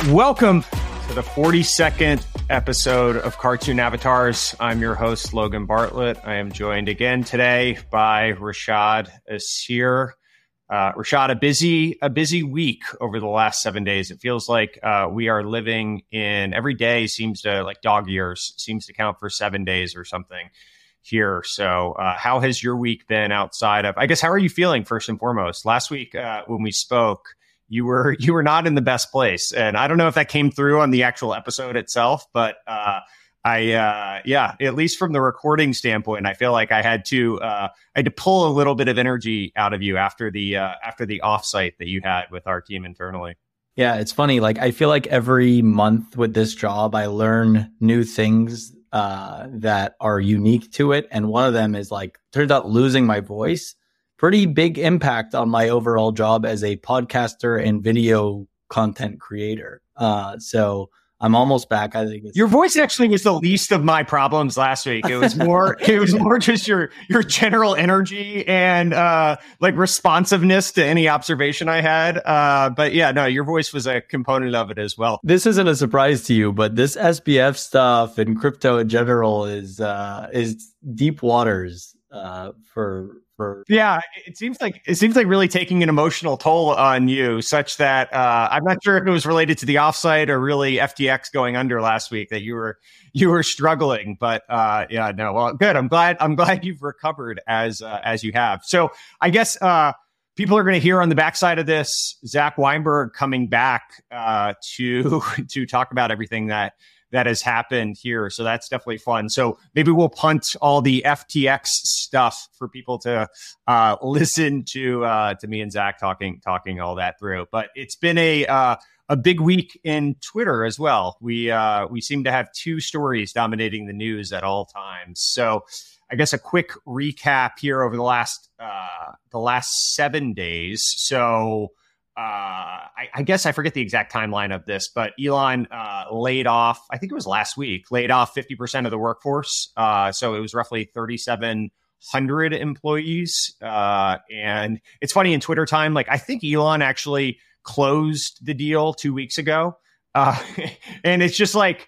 Welcome to the 42nd episode of Cartoon Avatars. I'm your host, Logan Bartlett. I am joined again today by Rashad Asir. Rashad, a busy week over the last 7 days. It feels like we are living in every day seems to, like dog years, seems to count for 7 days or something here. So how has your week been outside of, I guess, how are you feeling first and foremost? Last week when we spoke, you were not in the best place. And I don't know if that came through on the actual episode itself, but at least from the recording standpoint, I feel like I had to pull a little bit of energy out of you after the offsite that you had with our team internally. Yeah, it's funny. Like, I feel like every month with this job, I learn new things that are unique to it. And one of them is, like, turns out losing my voice, pretty big impact on my overall job as a podcaster and video content creator. So I'm almost back. I think your voice actually was the least of my problems last week. It was more just your general energy and like responsiveness to any observation I had. But yeah, no, your voice was a component of it as well. This isn't a surprise to you, but this SBF stuff and crypto in general is deep waters for. Yeah, it seems like really taking an emotional toll on you, such that I'm not sure if it was related to the offsite or really FTX going under last week that you were struggling. But well, good. I'm glad you've recovered as you have. So I guess people are going to hear on the backside of this Zach Weinberg coming back to talk about everything that has happened here. So that's definitely fun. So maybe we'll punt all the FTX stuff for people to listen to me and Zach talking all that through. But it's been a big week in Twitter as well. We seem to have two stories dominating the news at all times. So I guess a quick recap here over the last 7 days. So I guess I forget the exact timeline of this, but Elon laid off, I think it was last week, 50% of the workforce. So it was roughly 3,700 employees. And it's funny in Twitter time, like I think Elon actually closed the deal 2 weeks ago. And it's just like,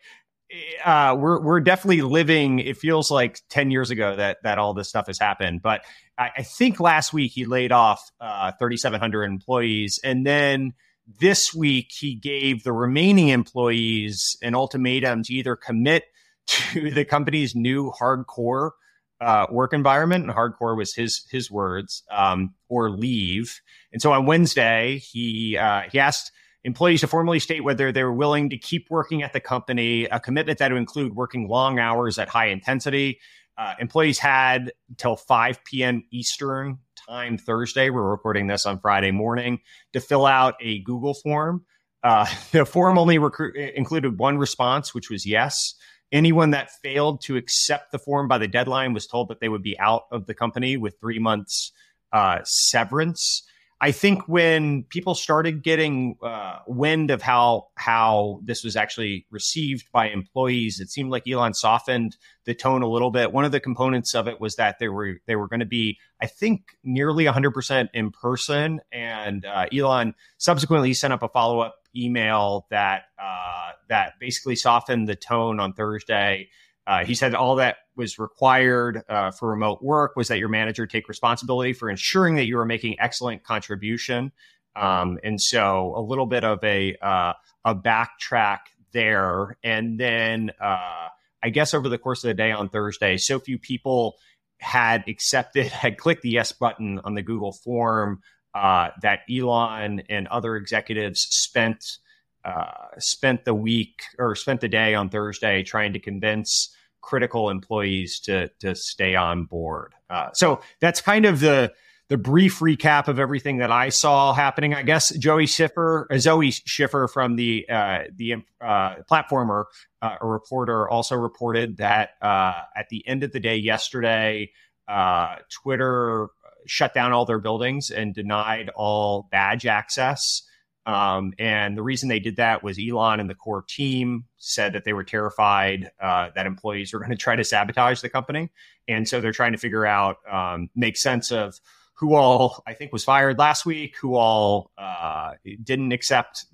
we're definitely living, it feels like 10 years ago that all this stuff has happened. But I think last week he laid off 3,700 employees. And then this week he gave the remaining employees an ultimatum to either commit to the company's new hardcore work environment. And hardcore was his words, or leave. And so on Wednesday, he asked employees to formally state whether they were willing to keep working at the company, a commitment that would include working long hours at high intensity. Employees had till 5 p.m. Eastern time Thursday. We're recording this on Friday morning to fill out a Google form. The form only included one response, which was yes. Anyone that failed to accept the form by the deadline was told that they would be out of the company with 3 months severance. I think when people started getting wind of how this was actually received by employees, it seemed like Elon softened the tone a little bit. One of the components of it was that they were going to be, I think, nearly 100% in person. And Elon subsequently sent up a follow-up email that basically softened the tone on Thursday. He said all that was required for remote work was that your manager take responsibility for ensuring that you were making excellent contribution. And so a little bit of a backtrack there. And then I guess over the course of the day on Thursday, so few people had clicked the yes button on the Google form that Elon and other executives spent the day on Thursday trying to convince critical employees to stay on board. So that's kind of the brief recap of everything that I saw happening. I guess Zoe Schiffer from the Platformer, a reporter, also reported that at the end of the day yesterday, Twitter shut down all their buildings and denied all badge access. And the reason they did that was Elon and the core team said that they were terrified that employees were going to try to sabotage the company. And so they're trying to figure out, make sense of who all I think was fired last week, who all didn't accept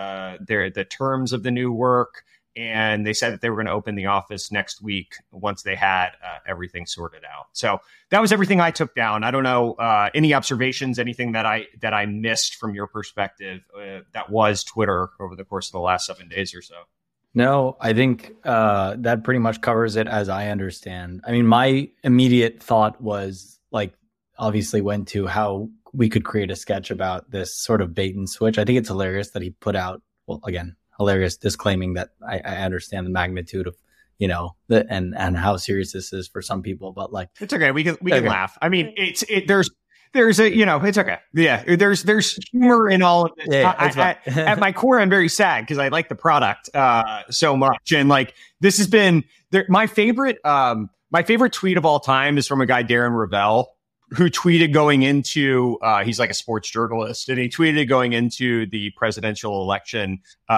the terms of the new work. And they said that they were going to open the office next week once they had everything sorted out. So that was everything I took down. I don't know any observations, anything that I missed from your perspective that was Twitter over the course of the last 7 days or so. No, I think that pretty much covers it as I understand. I mean, my immediate thought was like, obviously went to how we could create a sketch about this sort of bait and switch. I think it's hilarious that he put out, well, again, hilarious disclaiming that I understand the magnitude of, and how serious this is for some people, but like, it's okay. We can laugh. I mean, there's a, it's okay. Yeah. There's humor in all of this. Yeah, at my core, I'm very sad because I like the product so much. And like, this has been my favorite tweet of all time is from a guy, Darren Ravel, who tweeted going into, he's like a sports journalist, and he tweeted going into the presidential election,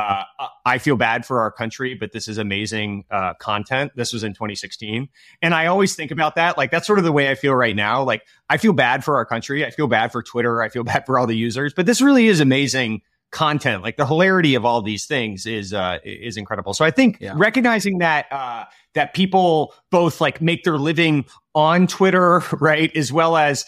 I feel bad for our country, but this is amazing content. This was in 2016. And I always think about that. Like, that's sort of the way I feel right now. Like, I feel bad for our country. I feel bad for Twitter. I feel bad for all the users, but this really is amazing content. Like, the hilarity of all these things is incredible. So I think recognizing that, that people both like make their living on Twitter, right, as well as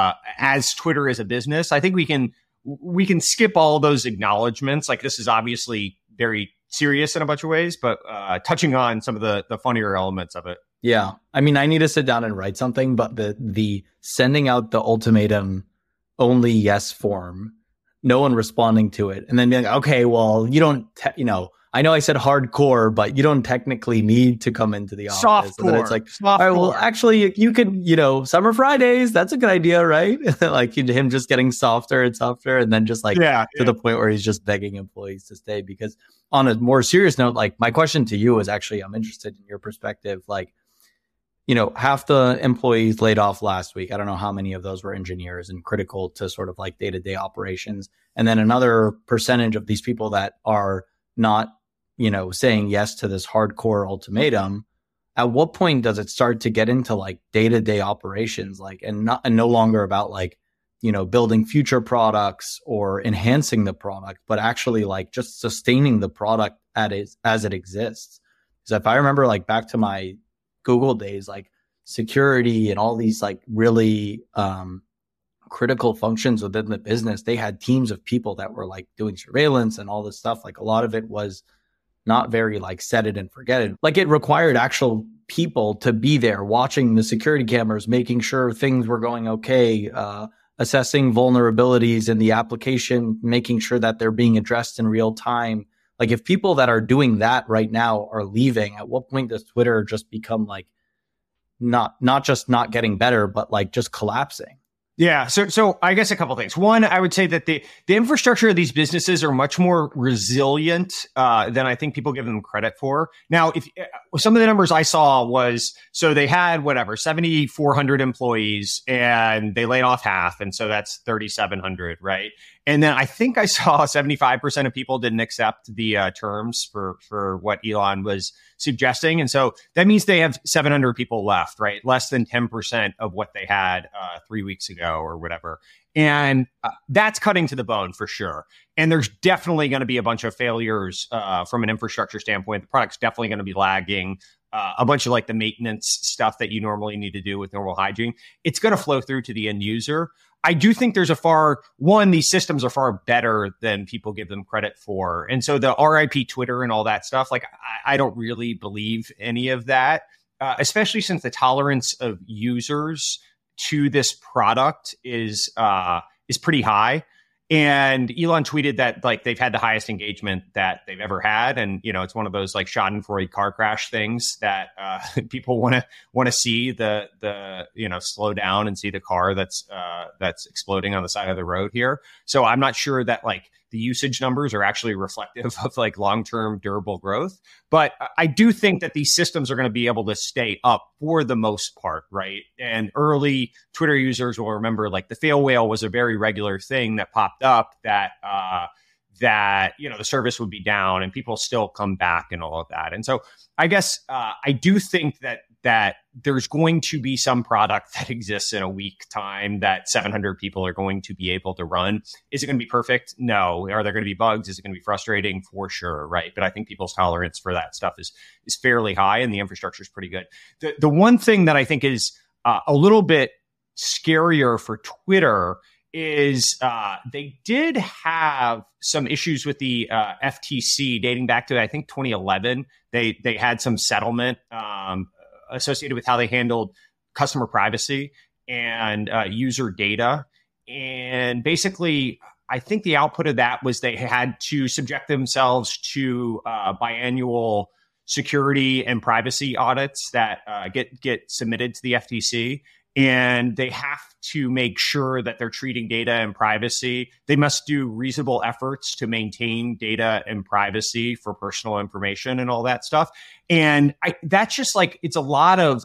Twitter as a business, I think we can skip all those acknowledgments. Like, this is obviously very serious in a bunch of ways, but touching on some of the funnier elements of it. Yeah, I mean, I need to sit down and write something, but the sending out the ultimatum only yes form, no one responding to it, and then being like, okay, well, you don't, I know I said hardcore, but you don't technically need to come into the office. Softcore. And it's like, all right, well, actually, you could, summer Fridays, that's a good idea, right? Like him just getting softer and softer, and then just like to the point where he's just begging employees to stay. Because on a more serious note, like my question to you is actually, I'm interested in your perspective. Like, half the employees laid off last week. I don't know how many of those were engineers and critical to sort of like day-to-day operations. And then another percentage of these people that are not, saying yes to this hardcore ultimatum. At what point does it start to get into like day-to-day operations, like, and no longer about like, building future products or enhancing the product, but actually like just sustaining the product as it exists? Because if I remember like back to my Google days, like security and all these like really critical functions within the business, they had teams of people that were like doing surveillance and all this stuff. Like a lot of it was not very like set it and forget it. Like it required actual people to be there watching the security cameras, making sure things were going okay, assessing vulnerabilities in the application, making sure that they're being addressed in real time. Like if people that are doing that right now are leaving, at what point does Twitter just become like not just not getting better, but like just collapsing? Yeah. So I guess a couple of things. One, I would say that the infrastructure of these businesses are much more resilient than I think people give them credit for. Now, if some of the numbers I saw was, so they had 7,400 employees and they laid off half. And so that's 3,700, right? And then I think I saw 75% of people didn't accept the terms for what Elon was suggesting. And so that means they have 700 people left, right? Less than 10% of what they had 3 weeks ago or whatever. And that's cutting to the bone for sure. And there's definitely going to be a bunch of failures from an infrastructure standpoint. The product's definitely going to be lagging. A bunch of like the maintenance stuff that you normally need to do with normal hygiene, it's going to flow through to the end user. I do think there's these systems are far better than people give them credit for. And so the RIP Twitter and all that stuff, like I don't really believe any of that, especially since the tolerance of users to this product is pretty high. And Elon tweeted that like they've had the highest engagement that they've ever had, and it's one of those like Schadenfreude car crash things that people want to see the slow down and see the car that's exploding on the side of the road here. So I'm not sure that like the usage numbers are actually reflective of like long-term durable growth, but I do think that these systems are going to be able to stay up for the most part, right? And early Twitter users will remember like the fail whale was a very regular thing that popped up that the service would be down and people still come back and all of that. And so I guess I do think that that there's going to be some product that exists in a week time that 700 people are going to be able to run. Is it going to be perfect? No. Are there going to be bugs? Is it going to be frustrating? For sure, right? But I think people's tolerance for that stuff is fairly high, and the infrastructure is pretty good. The one thing that I think is a little bit scarier for Twitter is they did have some issues with the FTC dating back to, I think, 2011. They had some settlement associated with how they handled customer privacy and user data. And basically, I think the output of that was they had to subject themselves to biannual security and privacy audits that get submitted to the FTC. And they have to make sure that they're treating data and privacy. They must do reasonable efforts to maintain data and privacy for personal information and all that stuff. And that's just like, it's a lot of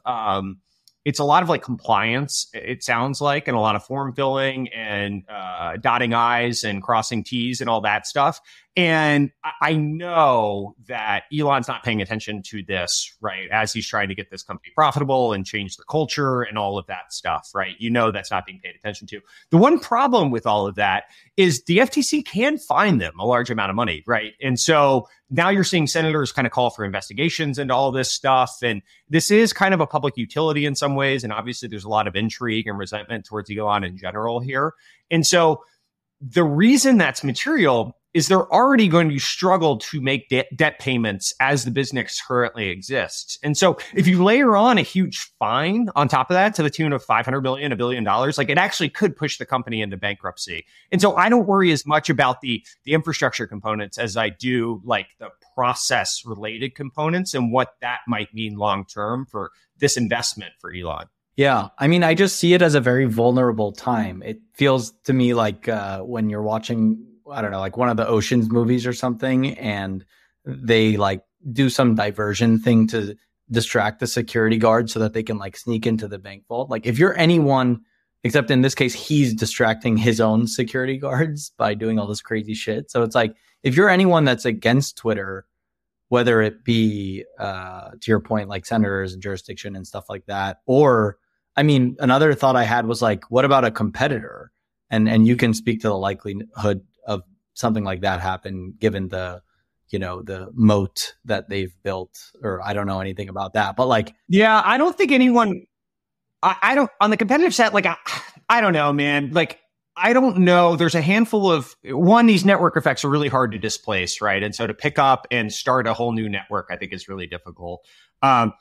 like compliance, it sounds like, and a lot of form filling and dotting I's and crossing T's and all that stuff. And I know that Elon's not paying attention to this, right, as he's trying to get this company profitable and change the culture and all of that stuff, right? You know that's not being paid attention to. The one problem with all of that is the FTC can fine them a large amount of money, right? And so now you're seeing senators kind of call for investigations into all this stuff. And this is kind of a public utility in some ways. And obviously there's a lot of intrigue and resentment towards Elon in general here. And so the reason that's material is they're already going to struggle to make debt payments as the business currently exists. And so if you layer on a huge fine on top of that to the tune of $500 million, $1 billion, like it actually could push the company into bankruptcy. And so I don't worry as much about the infrastructure components as I do like the process related components and what that might mean long term for this investment for Elon. Yeah. I mean, I just see it as a very vulnerable time. It feels to me like when you're watching, I don't know, like one of the Ocean's movies or something, and they like do some diversion thing to distract the security guard so that they can like sneak into the bank vault. Like if you're anyone, except in this case, he's distracting his own security guards by doing all this crazy shit. So it's like, if you're anyone that's against Twitter, whether it be, to your point, like senators and jurisdiction and stuff like that, or, I mean, another thought I had was like, what about a competitor? And you can speak to the likelihood of something like that happen given the, you know, the moat that they've built, or I don't know anything about that, but like, yeah, I don't think anyone, I don't, on the competitive set, like, I don't know, man, like, I don't know. There's a handful of, one, these network effects are really hard to displace, right? And so to pick up and start a whole new network, I think is really difficult. And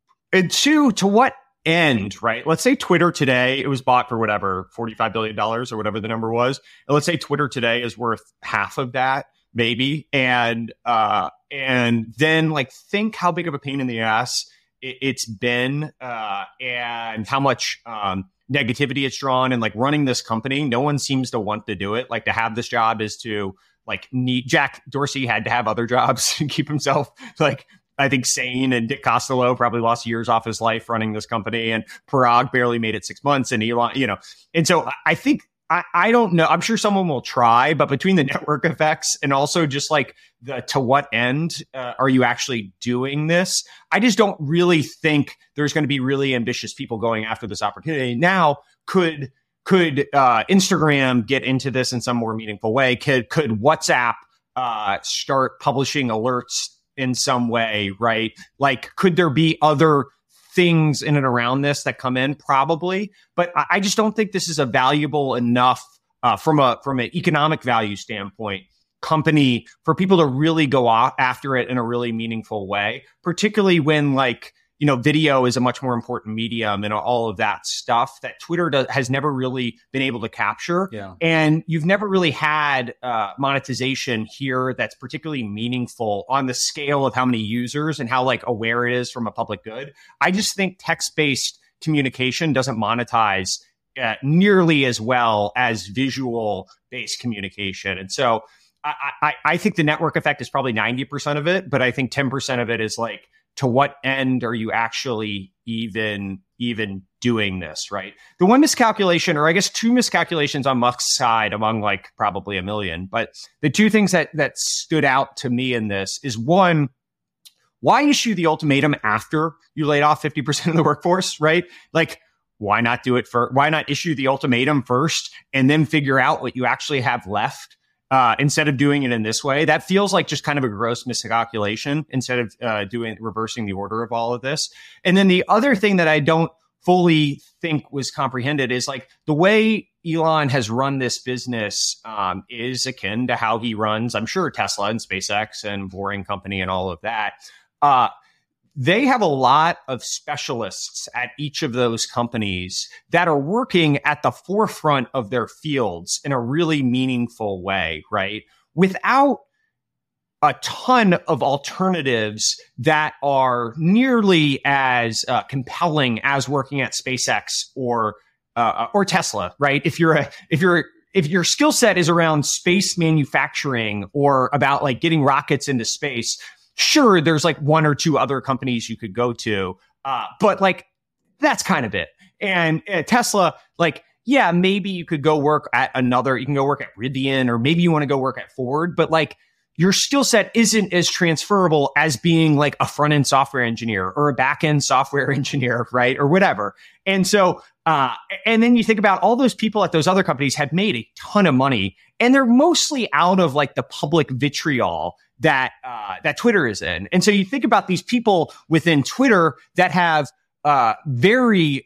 two, to what end, right? Let's say Twitter today, it was bought for whatever, $45 billion or whatever the number was. And let's say Twitter today is worth half of that, maybe. And then like think how big of a pain in the ass it's been, and how much negativity it's drawn, and like running this company. No one seems to want to do it. Like to have this job is to like need, Jack Dorsey had to have other jobs to keep himself like, I think, sane, and Dick Costolo probably lost years off his life running this company, and Parag barely made it 6 months, and Elon, you know. And so I think, I don't know, I'm sure someone will try, but between the network effects and also just like the to what end are you actually doing this? I just don't really think there's going to be really ambitious people going after this opportunity. Now, could Instagram get into this in some more meaningful way? Could WhatsApp start publishing alerts in some way, right? Like, could there be other things in and around this that come in? Probably, but I just don't think this is a valuable enough from an economic value standpoint company for people to really go after it in a really meaningful way, particularly when like, you know, video is a much more important medium and all of that stuff that Twitter has never really been able to capture. Yeah. And you've never really had monetization here that's particularly meaningful on the scale of how many users and how like aware it is from a public good. I just think text-based communication doesn't monetize nearly as well as visual-based communication. And so I think the network effect is probably 90% of it, but I think 10% of it is like, to what end are you actually even doing this, right? The one miscalculation, or I guess two miscalculations on Musk's side among like probably a million, but the two things that stood out to me in this is one, why issue the ultimatum after you laid off 50% of the workforce, right? Like, why not do it why not issue the ultimatum first and then figure out what you actually have left instead of doing it in this way? That feels like just kind of a gross miscalculation instead of reversing the order of all of this. And then the other thing that I don't fully think was comprehended is like the way Elon has run this business is akin to how he runs, I'm sure, Tesla and SpaceX and Boring Company and all of that. They have a lot of specialists at each of those companies that are working at the forefront of their fields in a really meaningful way, right? Without a ton of alternatives that are nearly as compelling as working at SpaceX or Tesla, right? If your skill set is around space manufacturing or about like getting rockets into space, sure, there's like one or two other companies you could go to, but like that's kind of it. And Tesla, like, yeah, maybe you could go work at you can go work at Rivian, or maybe you want to go work at Ford, but like your skill set isn't as transferable as being like a front end software engineer or a back end software engineer, right? Or whatever. And so, and then you think about all those people at those other companies have made a ton of money, and they're mostly out of like the public vitriol that Twitter is in. And so you think about these people within Twitter that have very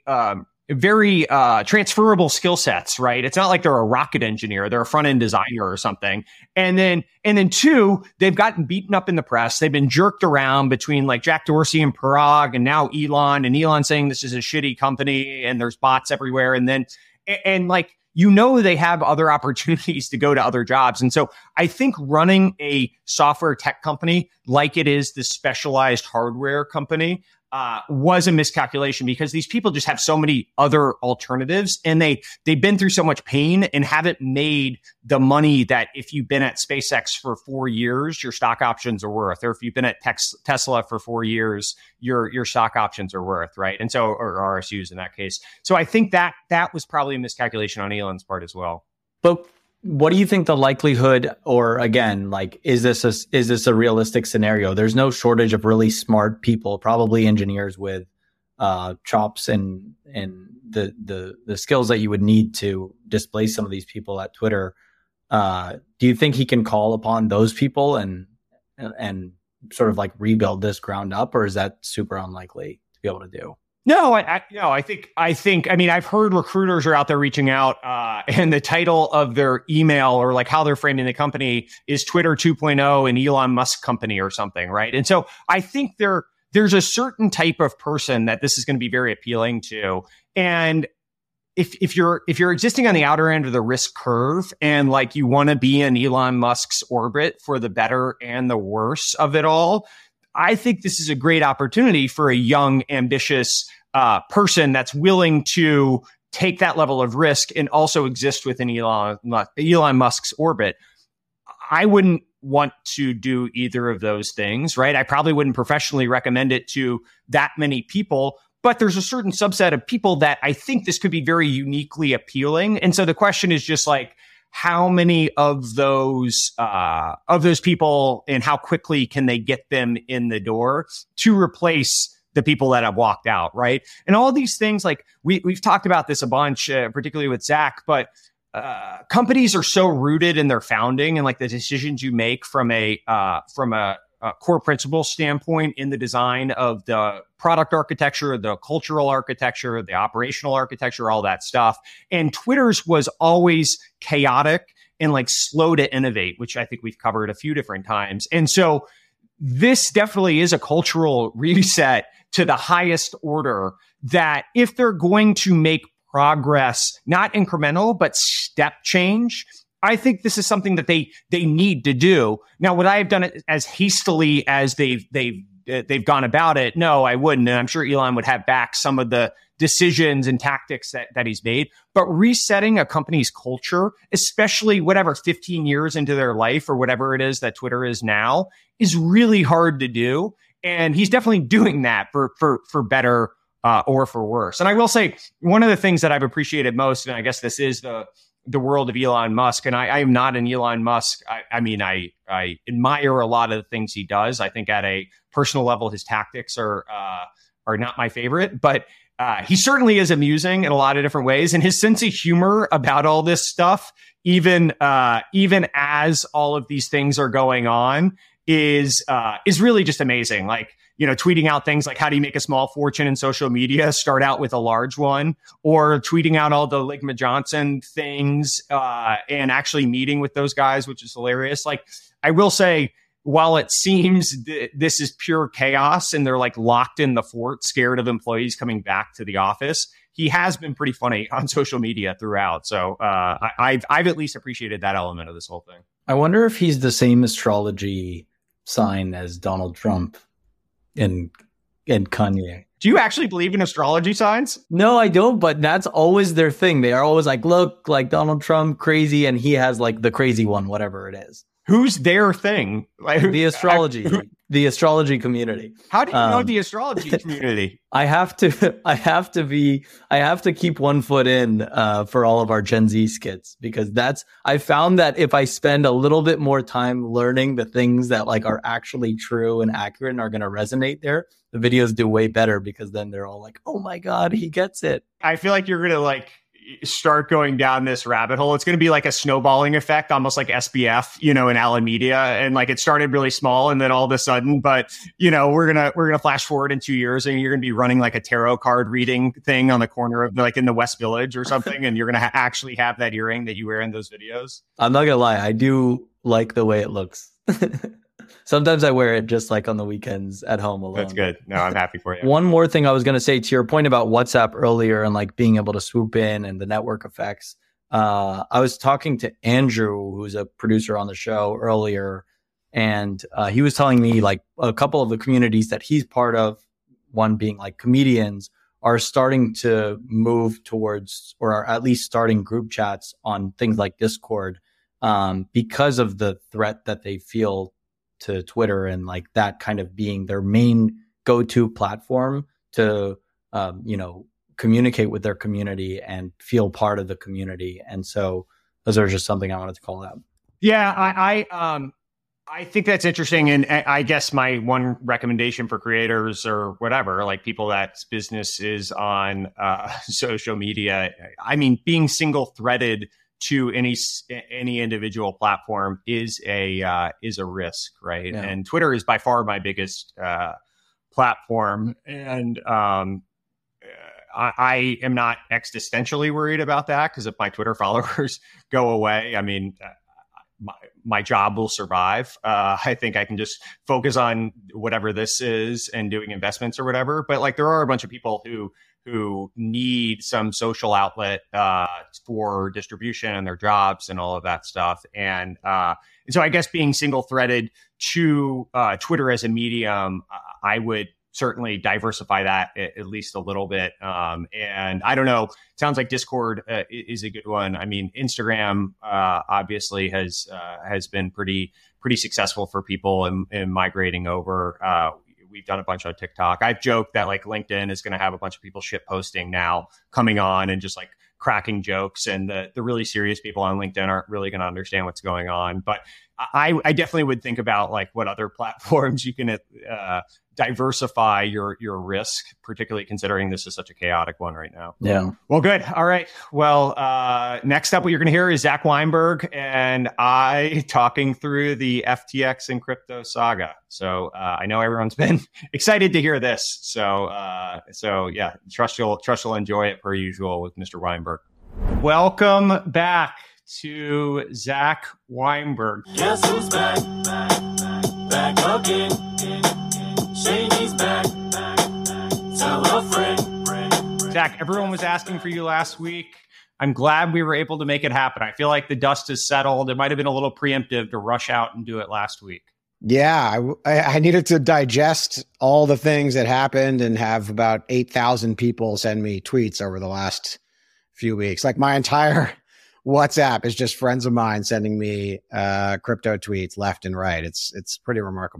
transferable skill sets, right? It's not like they're a rocket engineer, they're a front end designer or something. And then two, they've gotten beaten up in the press. They've been jerked around between like Jack Dorsey and Parag, and now Elon, and Elon saying this is a shitty company and there's bots everywhere. And then, and like, you know, they have other opportunities to go to other jobs. And so I think running a software tech company like it is this specialized hardware company was a miscalculation, because these people just have so many other alternatives, and they've been through so much pain and haven't made the money that if you've been at SpaceX for 4 years, your stock options are worth, or if you've been at Tesla for 4 years, your stock options are worth, right? And so, or RSUs in that case. So I think that was probably a miscalculation on Elon's part as well. But what do you think the likelihood, or again, like, is this a realistic scenario? There's no shortage of really smart people, probably engineers with chops and the skills that you would need to displace some of these people at Twitter. Do you think he can call upon those people and sort of like rebuild this ground up, or is that super unlikely to be able to do? No, I think, I mean, I've heard recruiters are out there reaching out, and the title of their email, or like how they're framing the company, is Twitter 2.0 and Elon Musk company or something, right? And so I think there's a certain type of person that this is going to be very appealing to. And if you're existing on the outer end of the risk curve, and like you want to be in Elon Musk's orbit for the better and the worse of it all, I think this is a great opportunity for a young, ambitious person that's willing to take that level of risk and also exist within Elon Musk's orbit. I wouldn't want to do either of those things, right? I probably wouldn't professionally recommend it to that many people, but there's a certain subset of people that I think this could be very uniquely appealing. And so the question is just like, how many of those people, and how quickly can they get them in the door to replace the people that have walked out, right? And all these things, like we've talked about this a bunch, particularly with Zach, but companies are so rooted in their founding and like the decisions you make from a core principle standpoint in the design of the product architecture, the cultural architecture, the operational architecture, all that stuff. And Twitter's was always chaotic and like slow to innovate, which I think we've covered a few different times. And so this definitely is a cultural reset to the highest order, that if they're going to make progress, not incremental, but step change, I think this is something that they need to do. Now, would I have done it as hastily as they've gone about it? No, I wouldn't. And I'm sure Elon would have back some of the decisions and tactics that he's made. But resetting a company's culture, especially 15 years into their life or whatever it is that Twitter is now, is really hard to do. And he's definitely doing that for better or for worse. And I will say, one of the things that I've appreciated most, and I guess this is the the world of Elon Musk. And I am not an Elon Musk. I mean, I admire a lot of the things he does. I think at a personal level, his tactics are not my favorite, but he certainly is amusing in a lot of different ways. And his sense of humor about all this stuff, even as all of these things are going on, is really just amazing. Like, tweeting out things like, how do you make a small fortune in social media? Start out with a large one, or tweeting out all the Ligma Johnson things, and actually meeting with those guys, which is hilarious. Like, I will say, while it seems this is pure chaos and they're like locked in the fort, scared of employees coming back to the office, he has been pretty funny on social media throughout. So I've at least appreciated that element of this whole thing. I wonder if he's the same astrology sign as Donald Trump and Kanye. Do you actually believe in astrology signs? No, I don't, but that's always their thing. They are always like, look, like Donald Trump, crazy, and he has like the crazy one, whatever it is. Who's their thing? Like, the astrology community. How do you know the astrology community? I have to keep one foot in for all of our Gen Z skits, because I found that if I spend a little bit more time learning the things that like are actually true and accurate and are going to resonate there, the videos do way better, because then they're all like, oh my God, he gets it. I feel like you're going to like start going down this rabbit hole. It's going to be like a snowballing effect, almost like SBF, in Alameda. And like it started really small, and then all of a sudden, but we're going to flash forward in 2 years, and you're going to be running like a tarot card reading thing on the corner of like in the West Village or something. And you're going to actually have that earring that you wear in those videos. I'm not going to lie. I do like the way it looks. Sometimes I wear it just like on the weekends at home alone. That's good. No, I'm happy for you. One more thing I was going to say to your point about WhatsApp earlier and like being able to swoop in and the network effects. I was talking to Andrew, who's a producer on the show, earlier, and he was telling me like a couple of the communities that he's part of, one being like comedians, are starting to move towards, or are at least starting group chats on things like Discord, because of the threat that they feel to Twitter, and like that kind of being their main go-to platform to, communicate with their community and feel part of the community. And so those are just something I wanted to call out. Yeah, I think that's interesting. And I guess my one recommendation for creators or whatever, like people that's business is on social media, I mean, being single threaded to any individual platform is a risk, right? Yeah. And Twitter is by far my biggest platform, and I am not existentially worried about that, because if my Twitter followers go away, I mean, my job will survive. I think I can just focus on whatever this is and doing investments or whatever. But like, there are a bunch of people who need some social outlet for distribution and their jobs and all of that stuff. And so I guess being single threaded to Twitter as a medium, I would certainly diversify that at least a little bit. And I don't know, it sounds like Discord is a good one. I mean, Instagram obviously has been pretty successful for people in migrating over. We've done a bunch on TikTok. I've joked that like LinkedIn is going to have a bunch of people shit posting now coming on and just like cracking jokes, and the really serious people on LinkedIn aren't really going to understand what's going on. But I definitely would think about like what other platforms you can diversify your risk, particularly considering this is such a chaotic one right now. Yeah. Well, good. All right. Well, next up, what you're going to hear is Zach Weinberg and I talking through the FTX and crypto saga. So I know everyone's been excited to hear this. So yeah, trust you'll enjoy it per usual with Mr. Weinberg. Welcome back to Zach Weinberg. Guess who's back? Back again. Shady's back. Tell a friend. Zach, everyone was asking for you last week. I'm glad we were able to make it happen. I feel like the dust is settled. It might have been a little preemptive to rush out and do it last week. Yeah, I needed to digest all the things that happened and have about 8,000 people send me tweets over the last few weeks. Like my entire WhatsApp is just friends of mine sending me crypto tweets left and right. It's pretty remarkable.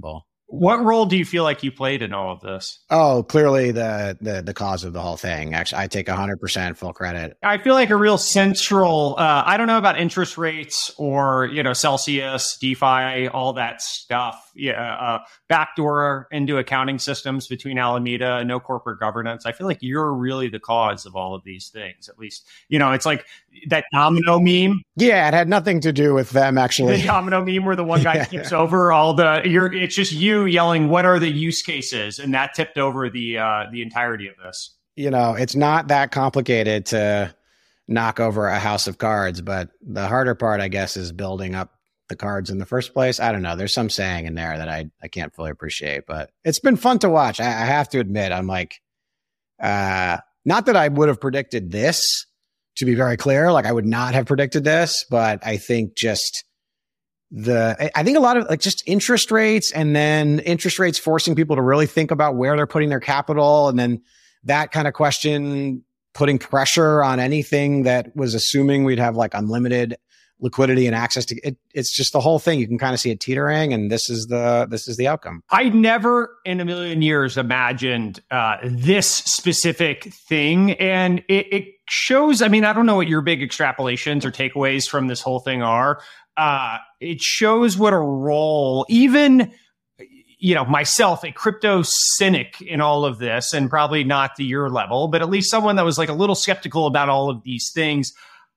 What role do you feel like you played in all of this? Oh, clearly the cause of the whole thing. Actually, I take 100% full credit. I feel like a real central, I don't know about interest rates or, Celsius, DeFi, all that stuff. Yeah. Backdoor into accounting systems between Alameda and no corporate governance. I feel like you're really the cause of all of these things. At least, it's like that domino meme. Yeah, it had nothing to do with them actually. The domino meme where the one guy tips over it's just you yelling, what are the use cases? And that tipped over the entirety of this. It's not that complicated to knock over a house of cards, but the harder part, I guess, is building up the cards in the first place. I don't know. There's some saying in there that I can't fully appreciate, but it's been fun to watch. I have to admit, I'm like, not that I would have predicted this, to be very clear. Like I would not have predicted this, but I think I think a lot of like just interest rates and then interest rates forcing people to really think about where they're putting their capital. And then that kind of question putting pressure on anything that was assuming we'd have like unlimited liquidity and access to it. It's just the whole thing. You can kind of see it teetering, and this is the outcome. I never in a million years imagined this specific thing. And it shows, I mean, I don't know what your big extrapolations or takeaways from this whole thing are. It shows what a role even, myself, a crypto cynic in all of this, and probably not to your level, but at least someone that was like a little skeptical about all of these things.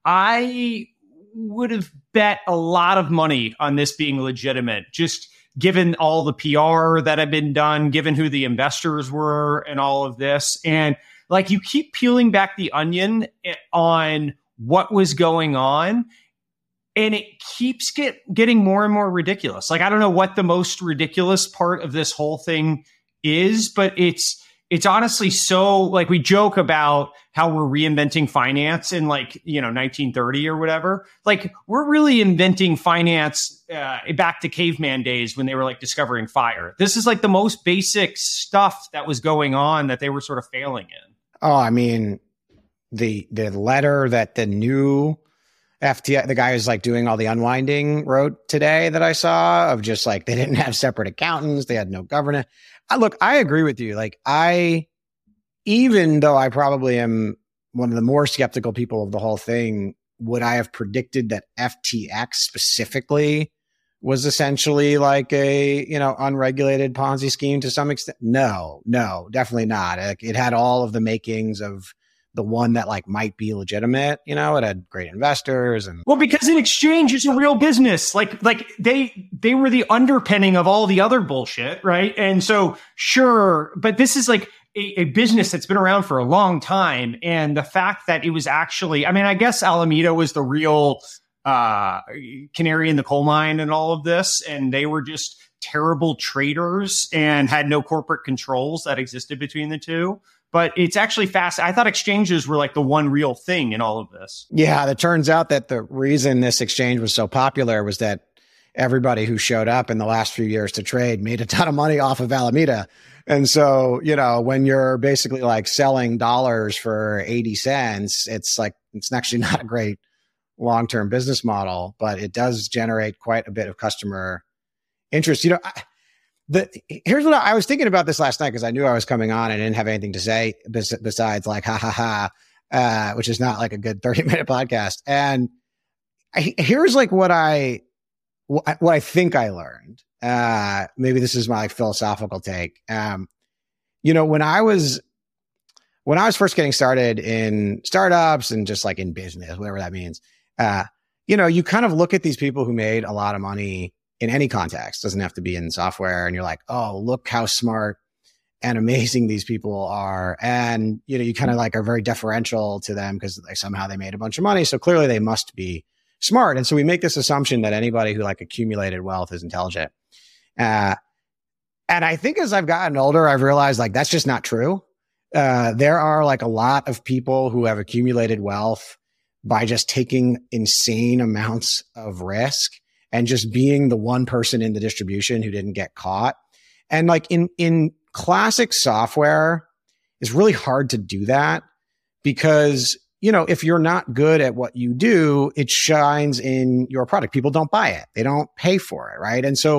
I would have bet a lot of money on this being legitimate, just given all the PR that had been done, given who the investors were and all of this. And like you keep peeling back the onion on what was going on, and it keeps getting more and more ridiculous. Like, I don't know what the most ridiculous part of this whole thing is, but it's honestly so, like, we joke about how we're reinventing finance in 1930 or whatever. Like, we're really inventing finance back to caveman days when they were like discovering fire. This is like the most basic stuff that was going on that they were sort of failing in. Oh, I mean, the letter that the new FTX, the guy who's like doing all the unwinding, wrote today that I saw of just like, they didn't have separate accountants. They had no governance. Look, I agree with you. Like even though I probably am one of the more skeptical people of the whole thing, would I have predicted that FTX specifically was essentially like a, unregulated Ponzi scheme to some extent? No, definitely not. It had all of the makings of the one that like might be legitimate. It had great investors and because an exchange is a real business. Like they were the underpinning of all the other bullshit, right? And so sure, but this is like a business that's been around for a long time. And the fact that it was actually, I mean, I guess Alameda was the real canary in the coal mine in all of this, and they were just terrible traders and had no corporate controls that existed between the two. But it's actually fast. I thought exchanges were like the one real thing in all of this. Yeah, it turns out that the reason this exchange was so popular was that everybody who showed up in the last few years to trade made a ton of money off of Alameda. And so, when you're basically like selling dollars for 80 cents, it's actually not a great long-term business model, but it does generate quite a bit of customer interest. Here's what I was thinking about this last night, because I knew I was coming on and I didn't have anything to say besides like, which is not like a good 30-minute podcast. And here's like what I think I learned. Maybe this is my like philosophical take. When I was first getting started in startups and just like in business, whatever that means, you kind of look at these people who made a lot of money in any context, doesn't have to be in software. And you're like, oh, look how smart and amazing these people are. And, you kind of like are very deferential to them because somehow they made a bunch of money. So clearly they must be smart. And so we make this assumption that anybody who like accumulated wealth is intelligent. And I think as I've gotten older, I've realized like, that's just not true. There are like a lot of people who have accumulated wealth by just taking insane amounts of risk and just being the one person in the distribution who didn't get caught. And like in classic software, it's really hard to do that because, if you're not good at what you do, it shines in your product. People don't buy it. They don't pay for it, right? And so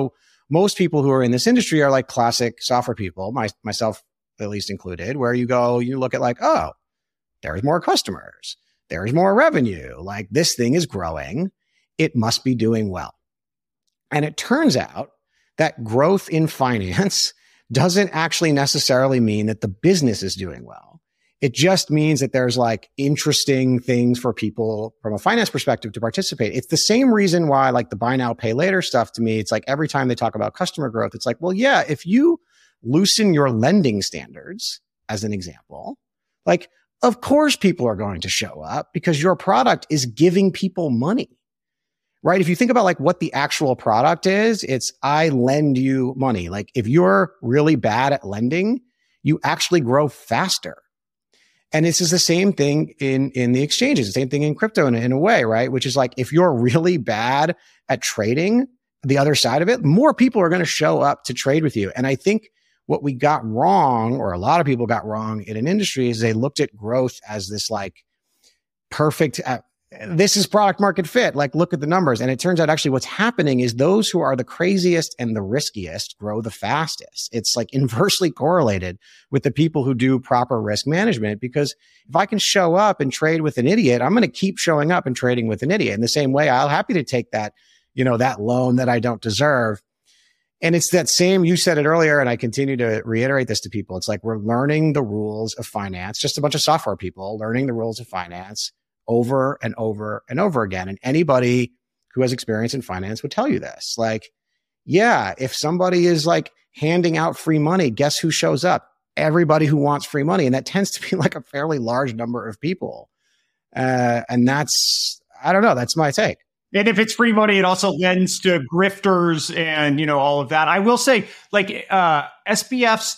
most people who are in this industry are like classic software people, myself at least included, where you look at like, oh, there's more customers, there's more revenue, like this thing is growing, it must be doing well. And it turns out that growth in finance doesn't actually necessarily mean that the business is doing well. It just means that there's like interesting things for people from a finance perspective to participate. It's the same reason why like the buy now, pay later stuff to me, it's like every time they talk about customer growth, it's like, well, yeah, if you loosen your lending standards as an example, like, of course people are going to show up because your product is giving people money, right? If you think about like what the actual product is, it's I lend you money. Like if you're really bad at lending, you actually grow faster. And this is the same thing in the exchanges, the same thing in crypto in a way, right? Which is like, if you're really bad at trading, the other side of it, more people are going to show up to trade with you. And I think what we got wrong, or a lot of people got wrong in an industry, is they looked at growth as this like perfect, this is product market fit. Like, look at the numbers. And it turns out actually what's happening is those who are the craziest and the riskiest grow the fastest. It's like inversely correlated with the people who do proper risk management, because if I can show up and trade with an idiot, I'm going to keep showing up and trading with an idiot. In the same way, I'll happy to take that, that loan that I don't deserve. And it's that same, you said it earlier, and I continue to reiterate this to people. It's like we're learning the rules of finance, just a bunch of software people learning the rules of finance over and over and over again. And anybody who has experience in finance would tell you this. Like, yeah, if somebody is like handing out free money, guess who shows up? Everybody who wants free money. And that tends to be like a fairly large number of people. And that's, I don't know, that's my take. And if it's free money, it also lends to grifters and, all of that. I will say, like, SBF's,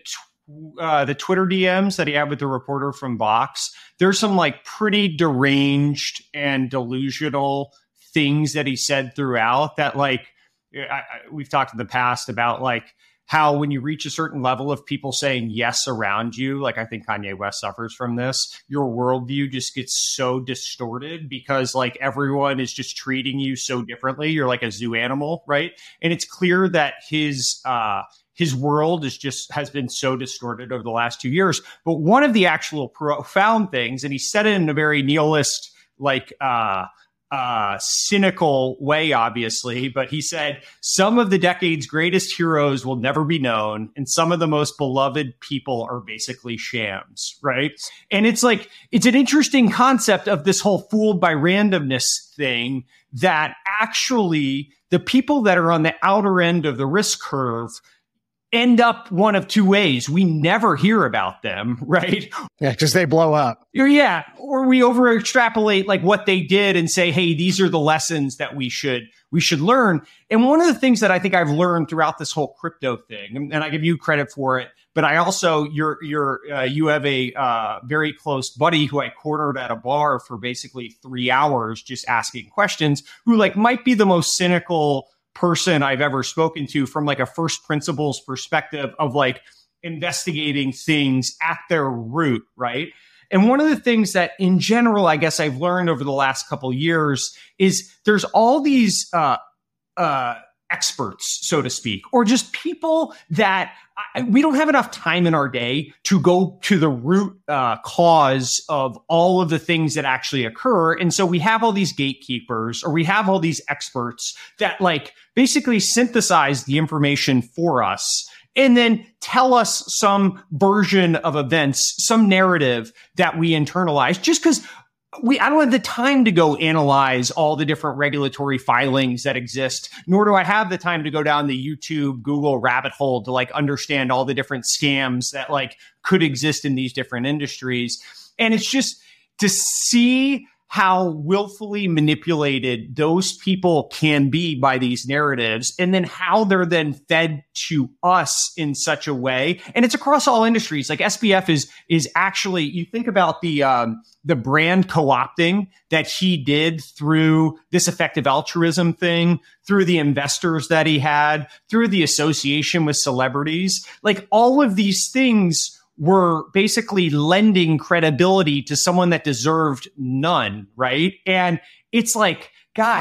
the Twitter DMs that he had with the reporter from Vox, there's some like pretty deranged and delusional things that he said throughout that, like, we've talked in the past about like how when you reach a certain level of people saying yes around you, like I think Kanye West suffers from this, your worldview just gets so distorted because like everyone is just treating you so differently. You're like a zoo animal, right? And it's clear that his world has been so distorted over the last 2 years. But one of the actual profound things, and he said it in a very nihilist, like cynical way, obviously, but he said, some of the decade's greatest heroes will never be known, and some of the most beloved people are basically shams, right? And it's like, it's an interesting concept of this whole fooled by randomness thing, that actually the people that are on the outer end of the risk curve end up one of two ways. We never hear about them, right? Yeah, because they blow up. Yeah. Or we over extrapolate like what they did and say, hey, these are the lessons that we should learn. And one of the things that I think I've learned throughout this whole crypto thing, and I give you credit for it, but I also, you have a very close buddy who I cornered at a bar for basically 3 hours just asking questions, who like might be the most cynical person I've ever spoken to from like a first principles perspective of like investigating things at their root, right? And one of the things that in general, I guess I've learned over the last couple of years is there's all these experts, so to speak, or just people that we don't have enough time in our day to go to the root cause of all of the things that actually occur. And so we have all these gatekeepers, or we have all these experts that like basically synthesize the information for us and then tell us some version of events, some narrative that we internalize, just because I don't have the time to go analyze all the different regulatory filings that exist, nor do I have the time to go down the YouTube, Google rabbit hole to like understand all the different scams that like could exist in these different industries. And it's just to see how willfully manipulated those people can be by these narratives, and then how they're then fed to us in such a way. And it's across all industries. Like SBF is actually, you think about the brand co-opting that he did through this effective altruism thing, through the investors that he had, through the association with celebrities, like all of these things were basically lending credibility to someone that deserved none, right? And it's like, gosh,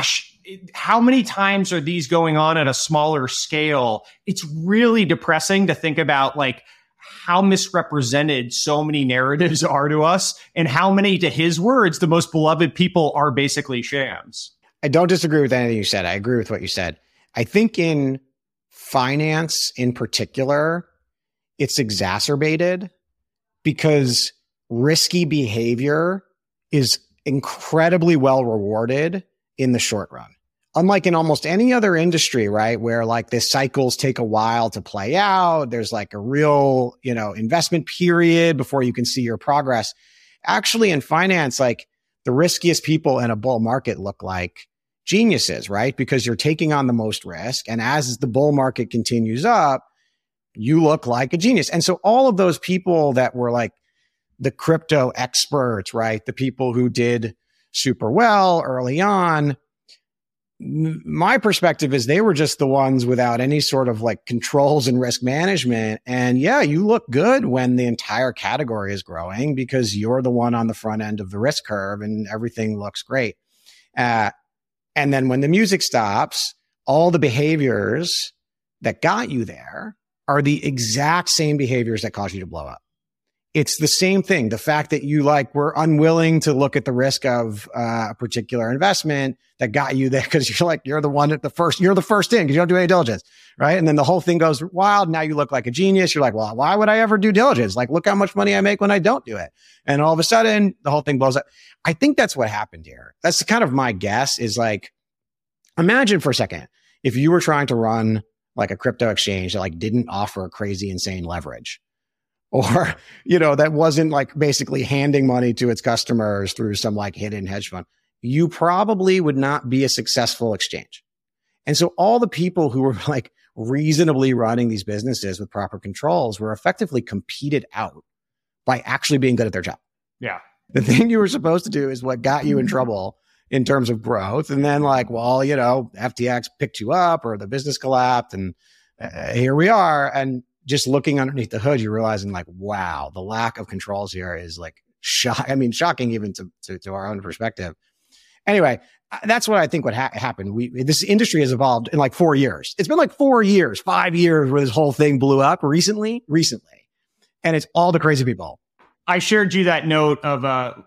how many times are these going on at a smaller scale? It's really depressing to think about like how misrepresented so many narratives are to us, and how many, to his words, the most beloved people are basically shams. I don't disagree with anything you said. I agree with what you said. I think in finance in particular, it's exacerbated because risky behavior is incredibly well rewarded in the short run. Unlike in almost any other industry, right, where like the cycles take a while to play out, there's like a real, investment period before you can see your progress. Actually, in finance, like the riskiest people in a bull market look like geniuses, right? Because you're taking on the most risk. And as the bull market continues up, you look like a genius. And so all of those people that were like the crypto experts, right? The people who did super well early on, my perspective is they were just the ones without any sort of like controls and risk management. And yeah, you look good when the entire category is growing because you're the one on the front end of the risk curve and everything looks great. And then when the music stops, all the behaviors that got you there are the exact same behaviors that caused you to blow up. It's the same thing. The fact that you like were unwilling to look at the risk of a particular investment that got you there because you're the one at the first, you're the first in because you don't do any diligence, right? And then the whole thing goes wild. Now you look like a genius. You're like, well, why would I ever do diligence? Like, look how much money I make when I don't do it. And all of a sudden the whole thing blows up. I think that's what happened here. That's kind of my guess is like, imagine for a second, if you were trying to run like a crypto exchange that like didn't offer crazy, insane leverage. Or, that wasn't like basically handing money to its customers through some like hidden hedge fund, you probably would not be a successful exchange. And so all the people who were like reasonably running these businesses with proper controls were effectively competed out by actually being good at their job. Yeah. The thing you were supposed to do is what got you in trouble in terms of growth. And then like, well, FTX picked you up or the business collapsed and here we are. And just looking underneath the hood, you're realizing like, wow, the lack of controls here is like shocking even to our own perspective. Anyway, that's what I think would happen. This industry has evolved in like 4 years. It's been like 4 years, 5 years where this whole thing blew up recently. And it's all the crazy people. I shared you that note of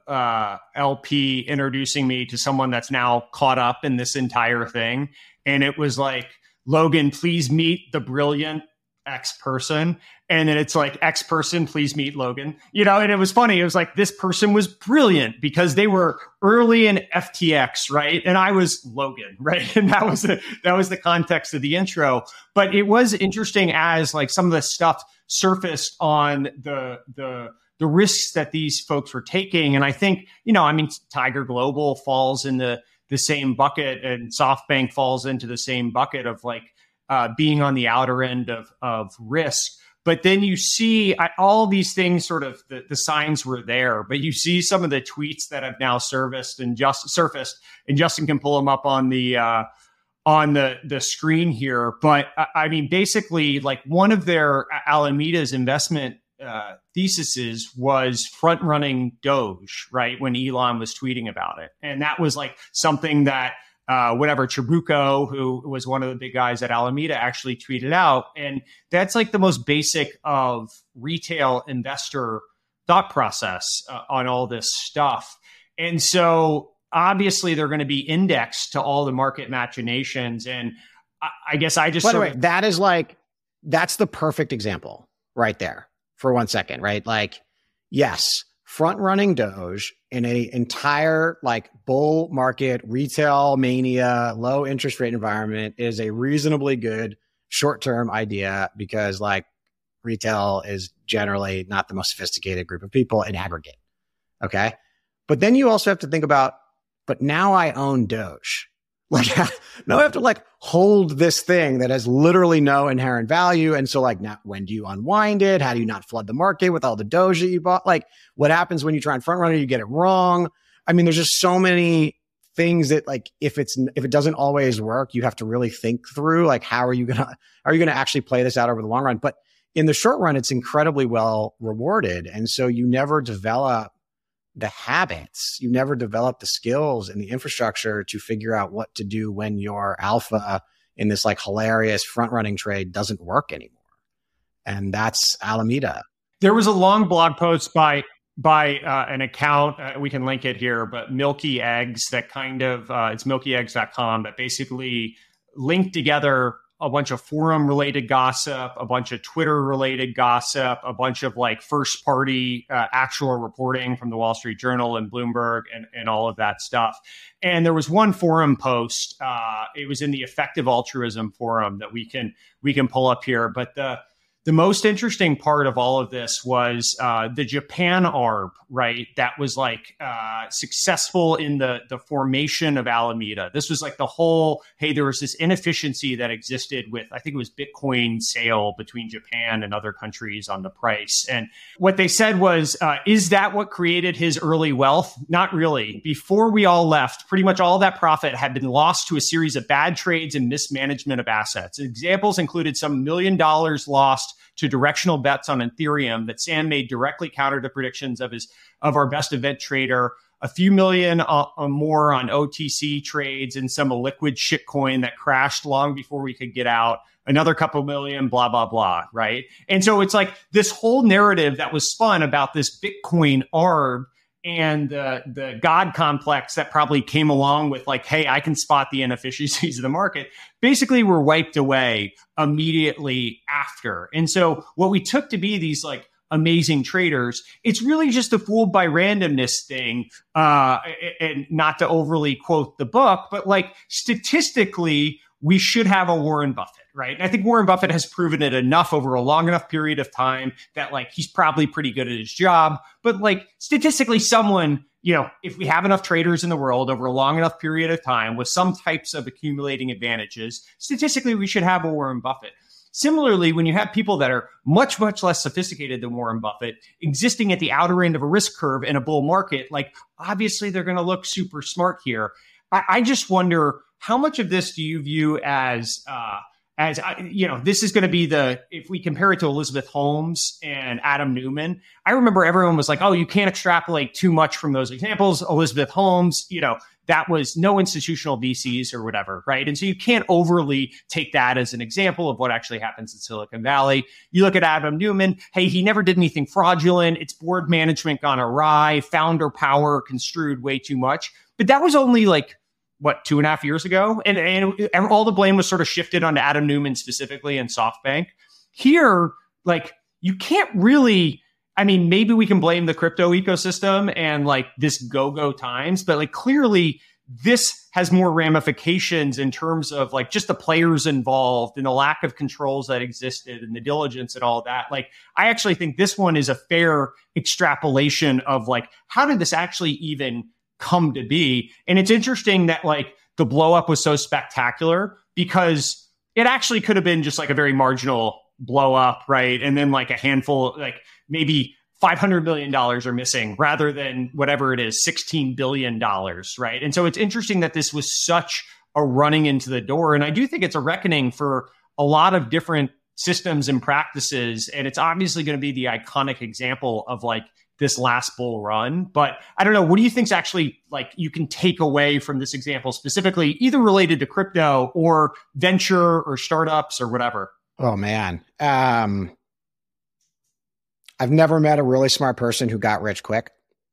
LP introducing me to someone that's now caught up in this entire thing. And it was like, Logan, please meet the brilliant X person. And then it's like, X person, please meet Logan. And it was funny. It was like, this person was brilliant because they were early in FTX, right? And I was Logan, right? And that was the context of the intro. But it was interesting as like some of the stuff surfaced on the risks that these folks were taking. And I think, Tiger Global falls in the same bucket and SoftBank falls into the same bucket of like, being on the outer end of risk. But then you see all these things sort of the signs were there, but you see some of the tweets that have now surfaced and Justin can pull them up on the screen here. But basically like one of their Alameda's investment theses was front running Doge, right? When Elon was tweeting about it. And that was like something that Trabucco, who was one of the big guys at Alameda, actually tweeted out. And that's like the most basic of retail investor thought process on all this stuff. And so obviously they're going to be indexed to all the market machinations. And I guess I just... By the way, that's the perfect example right there for 1 second, right? Like, yes, front running Doge in an entire like bull market, retail mania, low interest rate environment is a reasonably good short-term idea because like retail is generally not the most sophisticated group of people in aggregate. Okay. But then you also have to think about, but now I own Doge. Like now I have to like hold this thing that has literally no inherent value. And so like now when do you unwind it? How do you not flood the market with all the Doge that you bought? Like what happens when you try and front run it, you get it wrong. There's just so many things that like, if it doesn't always work, you have to really think through like, how are you going to actually play this out over the long run? But in the short run, it's incredibly well rewarded. And so you never develop the habits. You never develop the skills and the infrastructure to figure out what to do when your alpha in this like hilarious front running trade doesn't work anymore. And that's Alameda. There was a long blog post by an account, we can link it here, but Milky Eggs, that kind of, it's milkyeggs.com, that basically linked together a bunch of forum related gossip, a bunch of Twitter related gossip, a bunch of like first party actual reporting from the Wall Street Journal and Bloomberg and all of that stuff. And there was one forum post, it was in the Effective Altruism forum that we can pull up here. But the most interesting part of all of this was the Japan ARB, right? That was like successful in the formation of Alameda. This was like the whole, hey, there was this inefficiency that existed with, I think it was Bitcoin sale between Japan and other countries on the price. And what they said was, is that what created his early wealth? Not really. Before we all left, pretty much all that profit had been lost to a series of bad trades and mismanagement of assets. Examples included some $1 million lost to directional bets on Ethereum that Sam made directly counter to predictions of our best event trader, a few million more on OTC trades and some liquid shitcoin that crashed long before we could get out, another couple million, blah, blah, blah, right? And so it's like this whole narrative that was spun about this Bitcoin ARB and the God complex that probably came along with like, hey, I can spot the inefficiencies of the market, basically were wiped away immediately after. And so what we took to be these like amazing traders, it's really just a fooled by randomness thing. And not to overly quote the book, but like statistically, we should have a Warren Buffett. Right. And I think Warren Buffett has proven it enough over a long enough period of time that like he's probably pretty good at his job. But like statistically, someone, you know, if we have enough traders in the world over a long enough period of time with some types of accumulating advantages, statistically, we should have a Warren Buffett. Similarly, when you have people that are much, much less sophisticated than Warren Buffett existing at the outer end of a risk curve in a bull market, like obviously they're going to look super smart here. I just wonder, how much of this do you view as you know, this is going to be if we compare it to Elizabeth Holmes and Adam Newman, I remember everyone was like, oh, you can't extrapolate too much from those examples. Elizabeth Holmes, you know, that was no institutional VCs or whatever, right? And so you can't overly take that as an example of what actually happens in Silicon Valley. You look at Adam Newman, hey, he never did anything fraudulent. It's board management gone awry, founder power construed way too much. But that was only like, 2.5 years ago? And all the blame was sort of shifted onto Adam Newman specifically and SoftBank. Here, like, you can't really, I mean, maybe we can blame the crypto ecosystem and like this go-go times, but like clearly this has more ramifications in terms of like just the players involved and the lack of controls that existed and the diligence and all that. Like, I actually think this one is a fair extrapolation of like, how did this actually even come to be? And it's interesting that like the blow up was so spectacular because it actually could have been just like a very marginal blow up, right? And then like a handful, like maybe $500 million are missing rather than whatever it is, $16 billion, right? And so it's interesting that this was such a running into the door. And I do think it's a reckoning for a lot of different systems and practices. And it's obviously going to be the iconic example of like this last bull run. But I don't know, what do you think's actually like you can take away from this example specifically, either related to crypto or venture or startups or whatever? Oh man. I've never met a really smart person who got rich quick.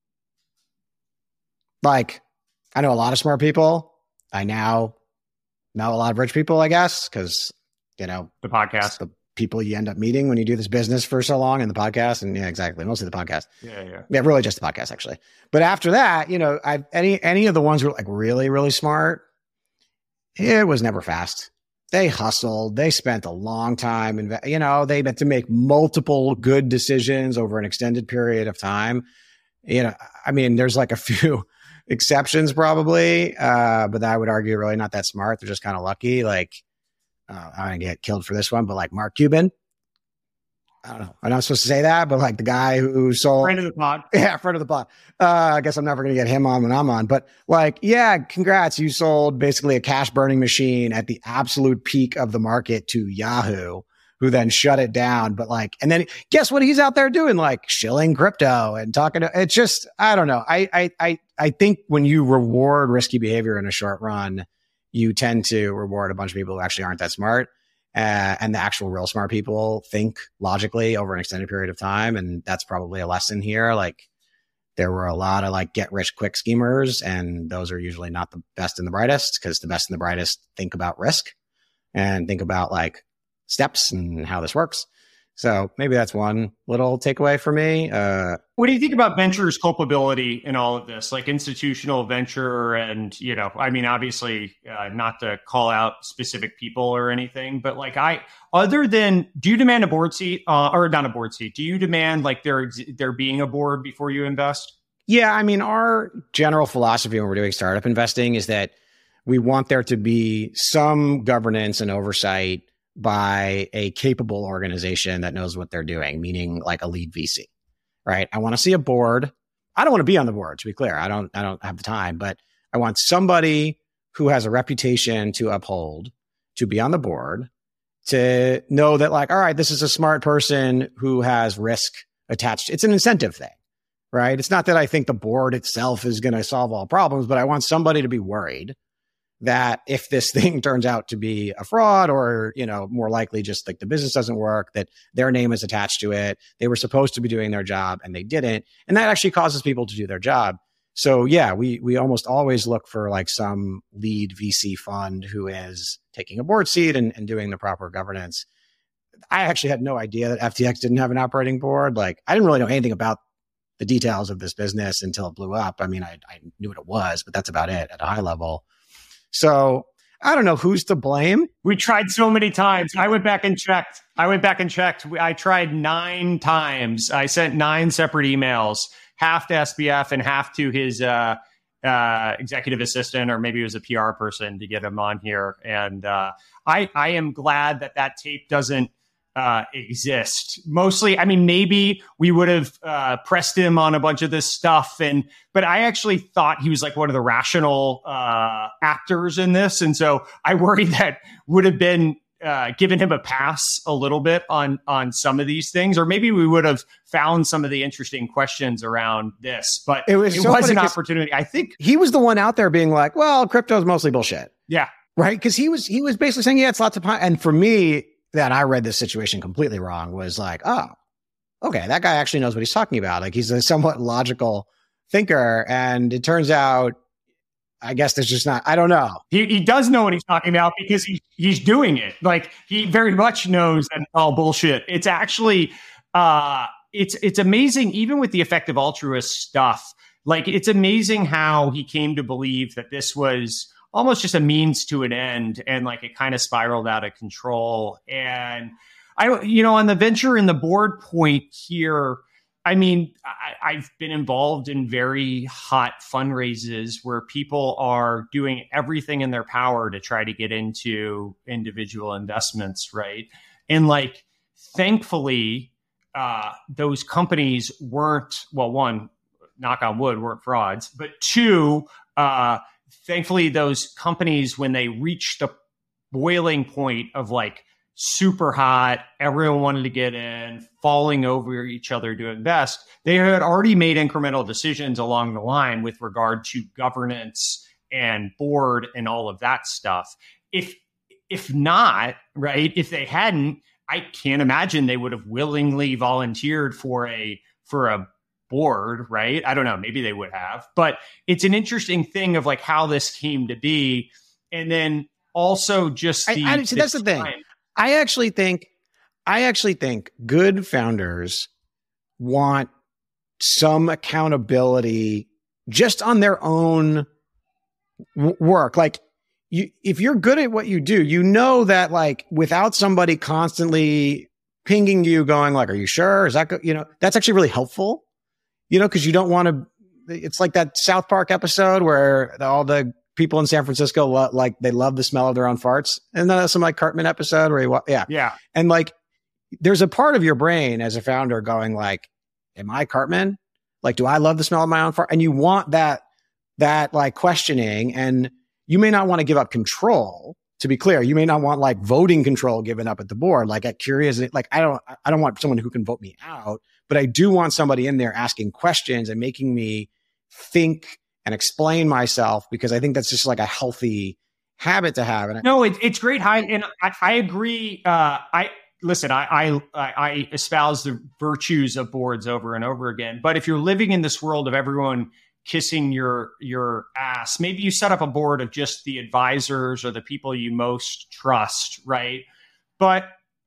Like, I know a lot of smart people. I now know a lot of rich people, I guess, because, you know, the podcast, the people you end up meeting when you do this business for so long, and the podcast. And yeah, exactly. Mostly the podcast. Yeah. Really just the podcast actually. But after that, you know, any of the ones who were like really, really smart, it was never fast. They hustled. They spent a long time. And, you know, they had to make multiple good decisions over an extended period of time. You know, I mean, there's like a few exceptions probably, but I would argue really not that smart. They're just kind of lucky. Like, I'm going to get killed for this one, but like Mark Cuban, I don't know. I'm not supposed to say that, but like the guy who sold. Friend of the pod. Yeah, friend of the pod. I guess I'm never going to get him on when I'm on. But like, yeah, congrats. You sold basically a cash burning machine at the absolute peak of the market to Yahoo who then shut it down. But like, and then guess what he's out there doing? Like shilling crypto and talking to, it's just, I don't know. I think when you reward risky behavior in a short run, you tend to reward a bunch of people who actually aren't that smart. And the actual real smart people think logically over an extended period of time. And that's probably a lesson here. Like there were a lot of like get rich quick schemers, and those are usually not the best and the brightest, because the best and the brightest think about risk and think about like steps and how this works. So maybe that's one little takeaway for me. What do you think about venture's culpability in all of this, like institutional venture? And, you know, I mean, obviously not to call out specific people or anything, but like other than, do you demand a board seat or not a board seat? Do you demand like there being a board before you invest? Yeah. I mean, our general philosophy when we're doing startup investing is that we want there to be some governance and oversight by a capable organization that knows what they're doing, meaning like a lead VC, right? I want to see a board. I don't want to be on the board, to be clear. I don't have the time, but I want somebody who has a reputation to uphold to be on the board, to know that like, all right, this is a smart person who has risk attached. It's an incentive thing, right? It's not that I think the board itself is going to solve all problems, but I want somebody to be worried that if this thing turns out to be a fraud, or, you know, more likely just like the business doesn't work, that their name is attached to it. They were supposed to be doing their job and they didn't. And that actually causes people to do their job. So yeah, we almost always look for like some lead VC fund who is taking a board seat and doing the proper governance. I actually had no idea that FTX didn't have an operating board. Like I didn't really know anything about the details of this business until it blew up. I mean, I knew what it was, but that's about it at a high level. So I don't know who's to blame. We tried so many times. I went back and checked. I tried 9 times. I sent 9 separate emails, half to SBF and half to his executive assistant, or maybe it was a PR person, to get him on here. And I am glad that tape doesn't exist. Mostly, I mean, maybe we would have pressed him on a bunch of this stuff, but I actually thought he was like one of the rational actors in this, and so I worried that would have been given him a pass a little bit on some of these things, or maybe we would have found some of the interesting questions around this. But it was an opportunity. I think he was the one out there being like, "Well, crypto is mostly bullshit." Yeah, right. Because he was basically saying, "Yeah, it's lots of," and for me, that I read this situation completely wrong, was like, oh, okay, that guy actually knows what he's talking about. Like he's a somewhat logical thinker. And it turns out, I guess there's just not, I don't know. He does know what he's talking about because he's doing it. Like he very much knows that it's all bullshit. It's actually, it's amazing, even with the effective altruist stuff. Like it's amazing how he came to believe that this was almost just a means to an end, and like it kind of spiraled out of control. And on the venture and the board point here, I mean, I've been involved in very hot fundraisers where people are doing everything in their power to try to get into individual investments, right? And like, thankfully, those companies weren't, well, one, knock on wood, weren't frauds, but two, thankfully, those companies, when they reached the boiling point of like super hot, everyone wanted to get in, falling over each other to invest, they had already made incremental decisions along the line with regard to governance and board and all of that stuff. If not, right, if they hadn't, I can't imagine they would have willingly volunteered for a board, right? I don't know. Maybe they would have, but it's an interesting thing of like how this came to be. And then also just that's the thing. I actually think good founders want some accountability just on their own work. Like if you're good at what you do, you know that like without somebody constantly pinging you going like, are you sure? Is that, that's actually really helpful. Because you don't want to, it's like that South Park episode where all the people in San Francisco, they love the smell of their own farts. And then some like Cartman episode where yeah. And like, there's a part of your brain as a founder going like, am I Cartman? Like, do I love the smell of my own fart? And you want that like questioning, and you may not want to give up control to be clear, you may not want like voting control given up at the board. Like at Curious, like I don't want someone who can vote me out, but I do want somebody in there asking questions and making me think and explain myself, because I think that's just like a healthy habit to have. And no, it's great. And I agree. I espouse the virtues of boards over and over again. But if you're living in this world of everyone kissing your ass, maybe you set up a board of just the advisors or the people you most trust, right? But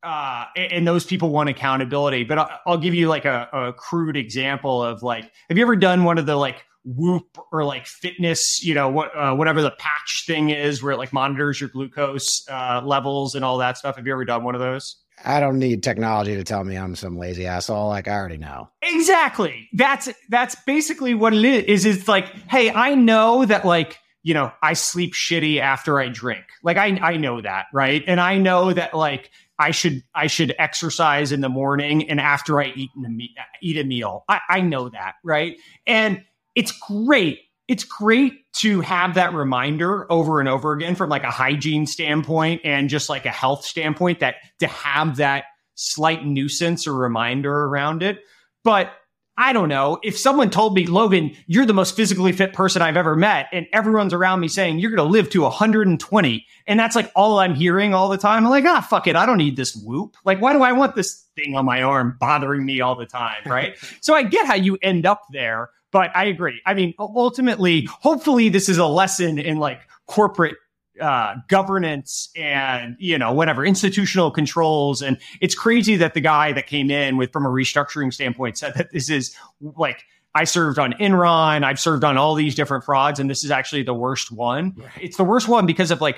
and those people want accountability. But I'll give you like a crude example of like, have you ever done one of the like Whoop or like fitness, whatever the patch thing is, where it like monitors your glucose levels and all that stuff? Have you ever done one of those? I don't need technology to tell me I'm some lazy asshole. Like I already know. Exactly. That's basically what it is. It's like, hey, I know that like, I sleep shitty after I drink. Like I know that, right? And I know that like I should exercise in the morning and after I eat a meal. I know that, right? And it's great. It's great to have that reminder over and over again from like a hygiene standpoint and just like a health standpoint, that to have that slight nuisance or reminder around it. But I don't know, if someone told me, Logan, you're the most physically fit person I've ever met, and everyone's around me saying you're going to live to 120, and that's like all I'm hearing all the time, I'm like, fuck it, I don't need this Whoop. Like, why do I want this thing on my arm bothering me all the time, right? So I get how you end up there, but I agree. I mean, ultimately, hopefully this is a lesson in like corporate governance and, whatever, institutional controls. And it's crazy that the guy that came in from a restructuring standpoint said that this is like, I served on Enron, I've served on all these different frauds, and this is actually the worst one. Right. It's the worst one because of like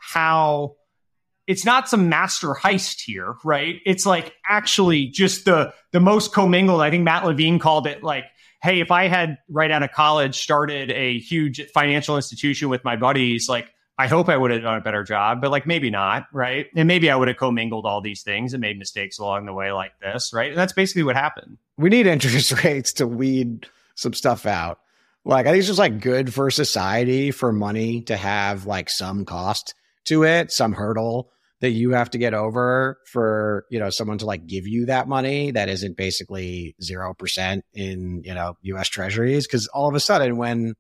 how it's not some master heist here, right? It's like actually just the most commingled. I think Matt Levine called it like, hey, if I had right out of college started a huge financial institution with my buddies, like I hope I would have done a better job, but like maybe not, right? And maybe I would have commingled all these things and made mistakes along the way like this, right? And that's basically what happened. We need interest rates to weed some stuff out. Like I think it's just like good for society for money to have like some cost to it, some hurdle that you have to get over for, someone to like give you that money that isn't basically 0% in, US treasuries. Cause all of a sudden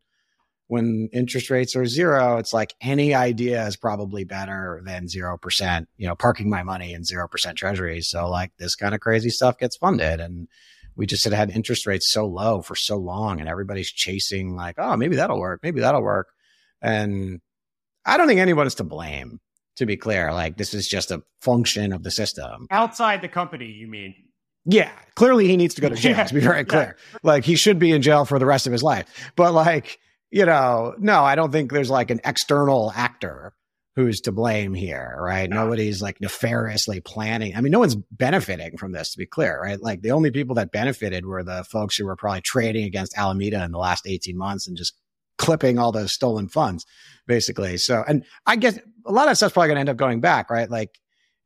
when interest rates are zero, it's like any idea is probably better than 0%, parking my money in 0% treasuries. So like this kind of crazy stuff gets funded, and we just had interest rates so low for so long, and everybody's chasing like, oh, maybe that'll work. And I don't think anyone's to blame. To be clear, like this is just a function of the system. Outside the company, you mean? Yeah, clearly he needs to go to jail, to be very clear. Like he should be in jail for the rest of his life. But like, no, I don't think there's like an external actor who's to blame here, right? No. Nobody's like nefariously planning. I mean, no one's benefiting from this, to be clear, right? Like the only people that benefited were the folks who were probably trading against Alameda in the last 18 months and just clipping all those stolen funds, basically. So, and I guess a lot of that stuff's probably going to end up going back, right? Like,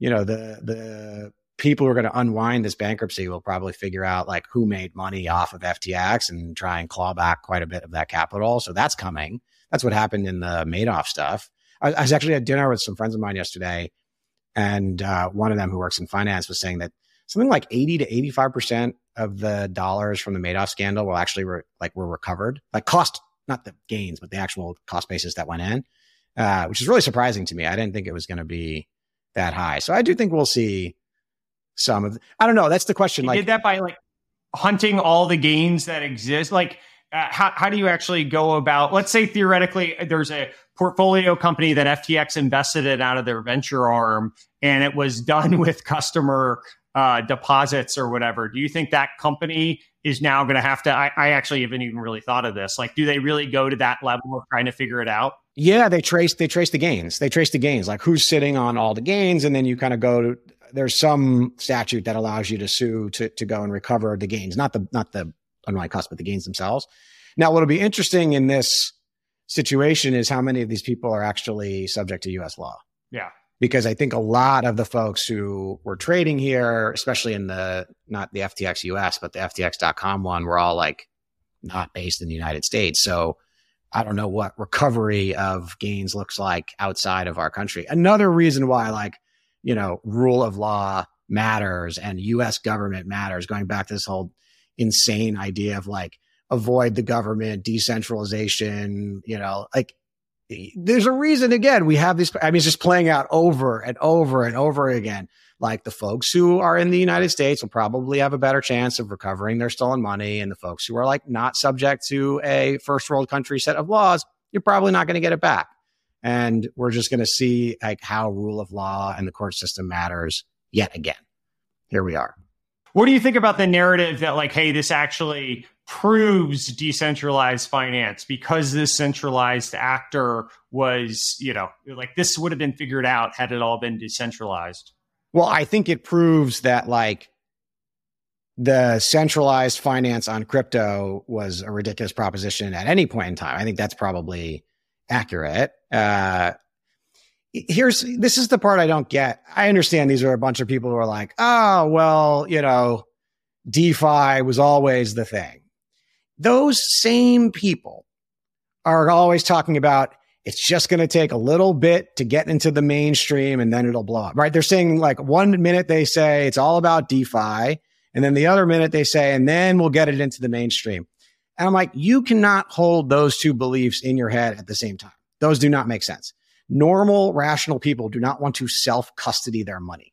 the people who are going to unwind this bankruptcy will probably figure out like who made money off of FTX and try and claw back quite a bit of that capital. So that's coming. That's what happened in the Madoff stuff. I was actually at dinner with some friends of mine yesterday, and one of them who works in finance was saying that something like 80 to 85% of the dollars from the Madoff scandal will actually were recovered, like cost, not the gains, but the actual cost basis that went in, which is really surprising to me. I didn't think it was going to be that high. So I do think we'll see some of I don't know. That's the question. You did that by like hunting all the gains that exist. Like how do you actually go about, let's say theoretically there's a portfolio company that FTX invested in out of their venture arm, and it was done with customer deposits or whatever. Do you think that company is now going to have to, I actually haven't even really thought of this. Like, do they really go to that level of trying to figure it out? Yeah, they trace the gains. They trace the gains, like who's sitting on all the gains. And then you kind of go to, there's some statute that allows you to sue to go and recover the gains, not the underlying cost, but the gains themselves. Now, what'll be interesting in this situation is how many of these people are actually subject to US law. Yeah. Because I think a lot of the folks who were trading here, especially in not the FTX US, but the FTX.com one, were all like not based in the United States. So I don't know what recovery of gains looks like outside of our country. Another reason why, like, you know, rule of law matters and US government matters, going back to this whole insane idea of like avoid the government, decentralization, you know, like there's a reason, again, we have these, I mean, it's just playing out over and over and over again. Like the folks who are in the United States will probably have a better chance of recovering their stolen money. And the folks who are like not subject to a first world country set of laws, you're probably not going to get it back. And we're just going to see like how rule of law and the court system matters yet again. Here we are. What do you think about the narrative that like, hey, this actually proves decentralized finance because this centralized actor was, you know, like this would have been figured out had it all been decentralized? Well, I think it proves that like the centralized finance on crypto was a ridiculous proposition at any point in time. I think that's probably accurate. This is the part I don't get. I understand these are a bunch of people who are like, oh, well, you know, DeFi was always the thing. Those same people are always talking about it's just going to take a little bit to get into the mainstream and then it'll blow up, right? They're saying like 1 minute they say it's all about DeFi, and then the other minute they say, and then we'll get it into the mainstream. And I'm like, you cannot hold those two beliefs in your head at the same time. Those do not make sense. Normal, rational people do not want to self-custody their money.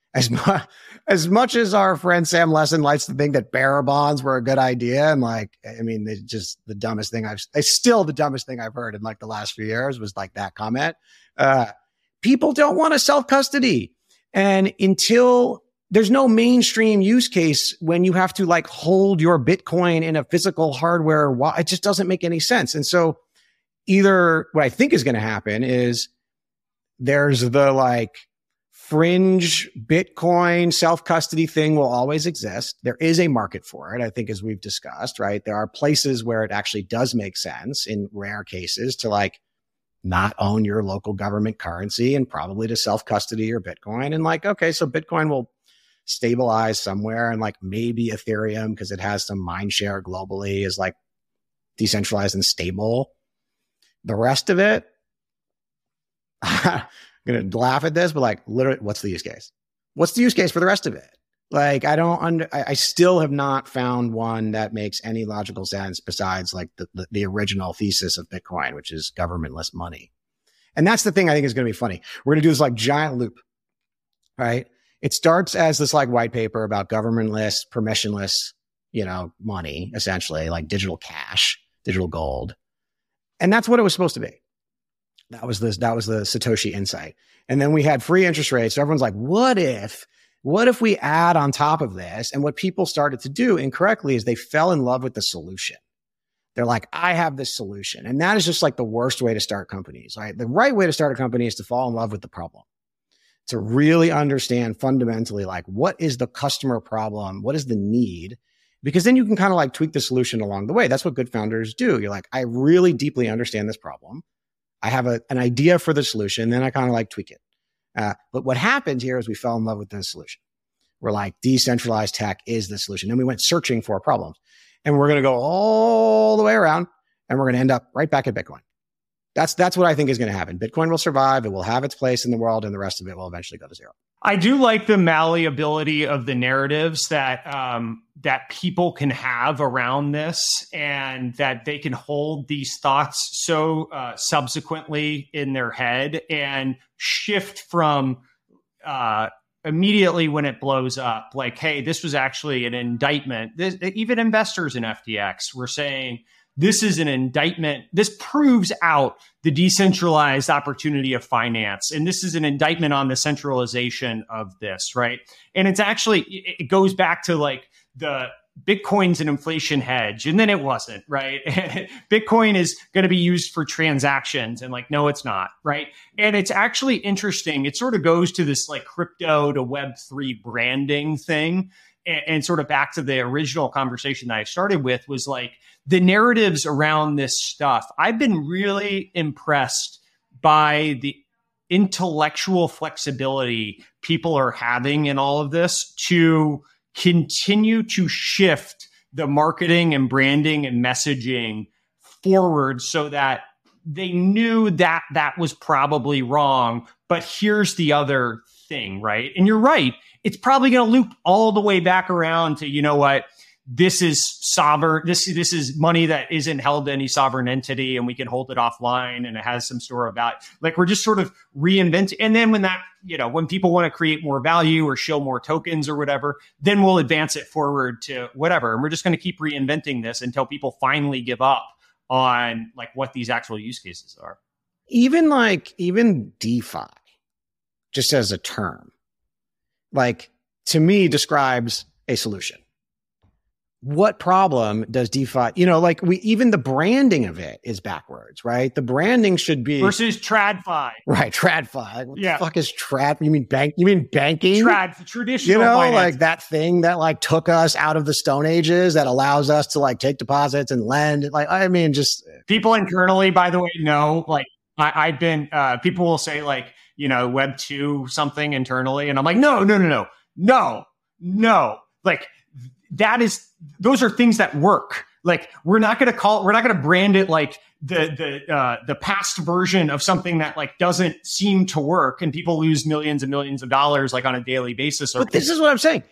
As much as our friend Sam Lessin likes to think that bearer bonds were a good idea, and like, I mean, it's just the dumbest thing the dumbest thing I've heard in like the last few years was like that comment. People don't want to self-custody. And until there's no mainstream use case when you have to like hold your Bitcoin in a physical hardware, it just doesn't make any sense. And so either what I think is going to happen is there's the like fringe Bitcoin self-custody thing will always exist. There is a market for it, I think, as we've discussed, right? There are places where it actually does make sense in rare cases to like not own your local government currency and probably to self-custody your Bitcoin. And like, okay, so Bitcoin will stabilize somewhere, and like maybe Ethereum, because it has some mind share globally, is like decentralized and stable. The rest of it, I'm going to laugh at this, but like literally, what's the use case? What's the use case for the rest of it? Like, I still have not found one that makes any logical sense besides like the original thesis of Bitcoin, which is governmentless money. And that's the thing I think is going to be funny. We're going to do this like giant loop, right? It starts as this like white paper about governmentless, permissionless, you know, money, essentially like digital cash, digital gold. And that's what it was supposed to be. That was the Satoshi insight. And then we had free interest rates. So everyone's like, what if we add on top of this? And what people started to do incorrectly is they fell in love with the solution. They're like, I have this solution. And that is just like the worst way to start companies, right? The right way to start a company is to fall in love with the problem, to really understand fundamentally, like, what is the customer problem? What is the need? Because then you can kind of like tweak the solution along the way. That's what good founders do. You're like, I really deeply understand this problem. I have an idea for the solution. Then I kind of like tweak it. But what happened here is we fell in love with the solution. We're like, decentralized tech is the solution. And we went searching for problems. And we're going to go all the way around, and we're going to end up right back at Bitcoin. That's what I think is going to happen. Bitcoin will survive. It will have its place in the world, and the rest of it will eventually go to zero. I do like the malleability of the narratives that that people can have around this, and that they can hold these thoughts so subsequently in their head and shift from immediately when it blows up, like, hey, this was actually an indictment. Even investors in FTX were saying, this is an indictment. This proves out the decentralized opportunity of finance. And this is an indictment on the centralization of this, right? And it's actually, it goes back to like the Bitcoin's an inflation hedge, and then it wasn't, right? Bitcoin is going to be used for transactions, and like, no, it's not, right? And it's actually interesting. It sort of goes to this like crypto to Web3 branding thing. And sort of back to the original conversation that I started with was like the narratives around this stuff. I've been really impressed by the intellectual flexibility people are having in all of this to continue to shift the marketing and branding and messaging forward so that they knew that that was probably wrong. But here's the other thing, right? And you're right. It's probably going to loop all the way back around to, you know what? This is sovereign. This is money that isn't held to any sovereign entity, and we can hold it offline, and it has some store of value. Like, we're just sort of reinventing. And then when that, when people want to create more value or show more tokens or whatever, then we'll advance it forward to whatever. And we're just going to keep reinventing this until people finally give up on like what these actual use cases are. Even DeFi, just as a term, like, to me, describes a solution. What problem does DeFi, even the branding of it is backwards, right? The branding should be versus TradFi. Right. TradFi. Like, what the fuck is trad? You mean banking? Traditional finance. Like that thing that like took us out of the Stone Ages that allows us to like take deposits and lend. Like, I mean, just people internally, by the way, know, like I've been, people will say like, Web 2 something internally. And I'm like, no. Like, those are things that work. Like, we're not going to brand it like the past version of something that like doesn't seem to work and people lose millions and millions of dollars like on a daily basis. But this is what I'm saying.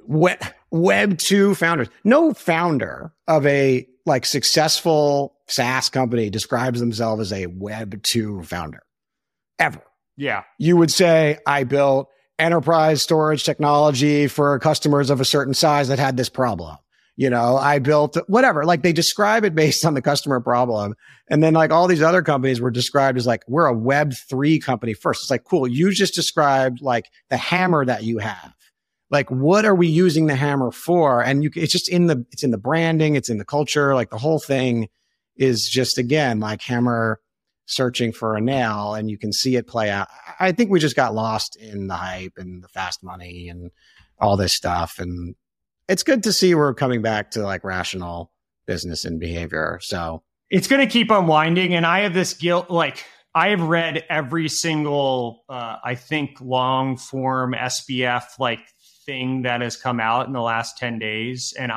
Web 2 founders, no founder of a like successful SaaS company describes themselves as a Web 2 founder ever. Yeah. You would say, I built enterprise storage technology for customers of a certain size that had this problem. I built whatever, like they describe it based on the customer problem. And then like all these other companies were described as like, we're a Web 3 company first. It's like, cool. You just described like the hammer that you have. Like, what are we using the hammer for? And it's just it's in the branding. It's in the culture. Like, the whole thing is just, again, like hammer searching for a nail, and you can see it play out. I think we just got lost in the hype and the fast money and all this stuff. And it's good to see we're coming back to like rational business and behavior. So it's going to keep unwinding. And I have this guilt, like I have read every single, I think long form SBF like thing that has come out in the last 10 days. And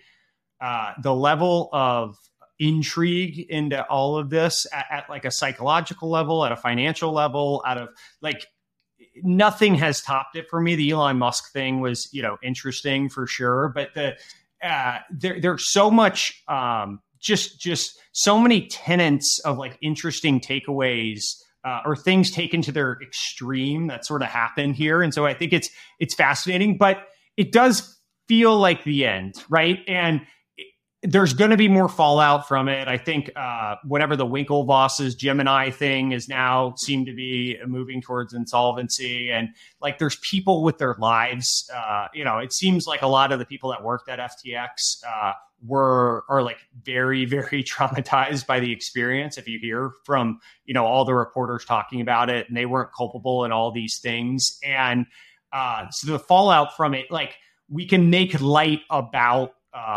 the level of intrigue into all of this at like a psychological level, at a financial level, out of like, nothing has topped it for me. The Elon Musk thing was, interesting for sure, but there's so much, just so many tenets of like interesting takeaways or things taken to their extreme that sort of happen here. And so I think it's fascinating, but it does feel like the end, right? And there's going to be more fallout from it. I think whatever the Winklevoss's Gemini thing is now seem to be moving towards insolvency. And like there's people with their lives. It seems like a lot of the people that worked at FTX are like very, very traumatized by the experience. If you hear from, all the reporters talking about it, and they weren't culpable in all these things. And so the fallout from it, like we can make light about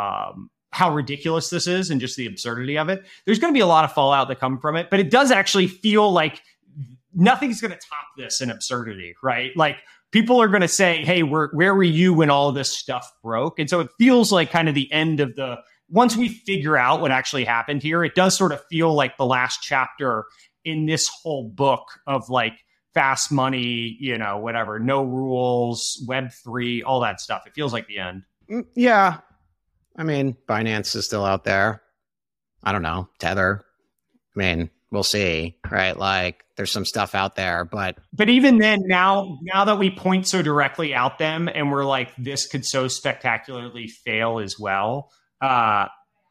how ridiculous this is and just the absurdity of it. There's going to be a lot of fallout that come from it, but it does actually feel like nothing's going to top this in absurdity, right? Like people are going to say, hey, where were you when all this stuff broke? And so it feels like kind of the end of once we figure out what actually happened here, it does sort of feel like the last chapter in this whole book of like fast money, whatever, no rules, Web3, all that stuff. It feels like the end. Yeah. I mean, Binance is still out there. I don't know. Tether. I mean, we'll see, right? Like there's some stuff out there, but even then now that we point so directly at them and we're like, this could so spectacularly fail as well. I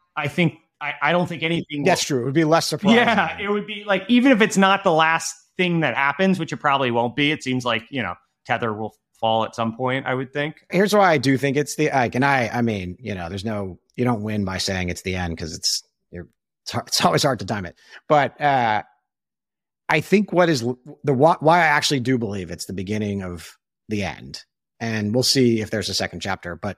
don't think anything. That's true. It would be less surprising. Yeah. It would be like, even if it's not the last thing that happens, which it probably won't be, it seems like, Tether will fall at some point, I would think. Here's why I do think it's the like, and I mean, you don't win by saying it's the end because it's always hard to time it. But I think why I actually do believe it's the beginning of the end, and we'll see if there's a second chapter. But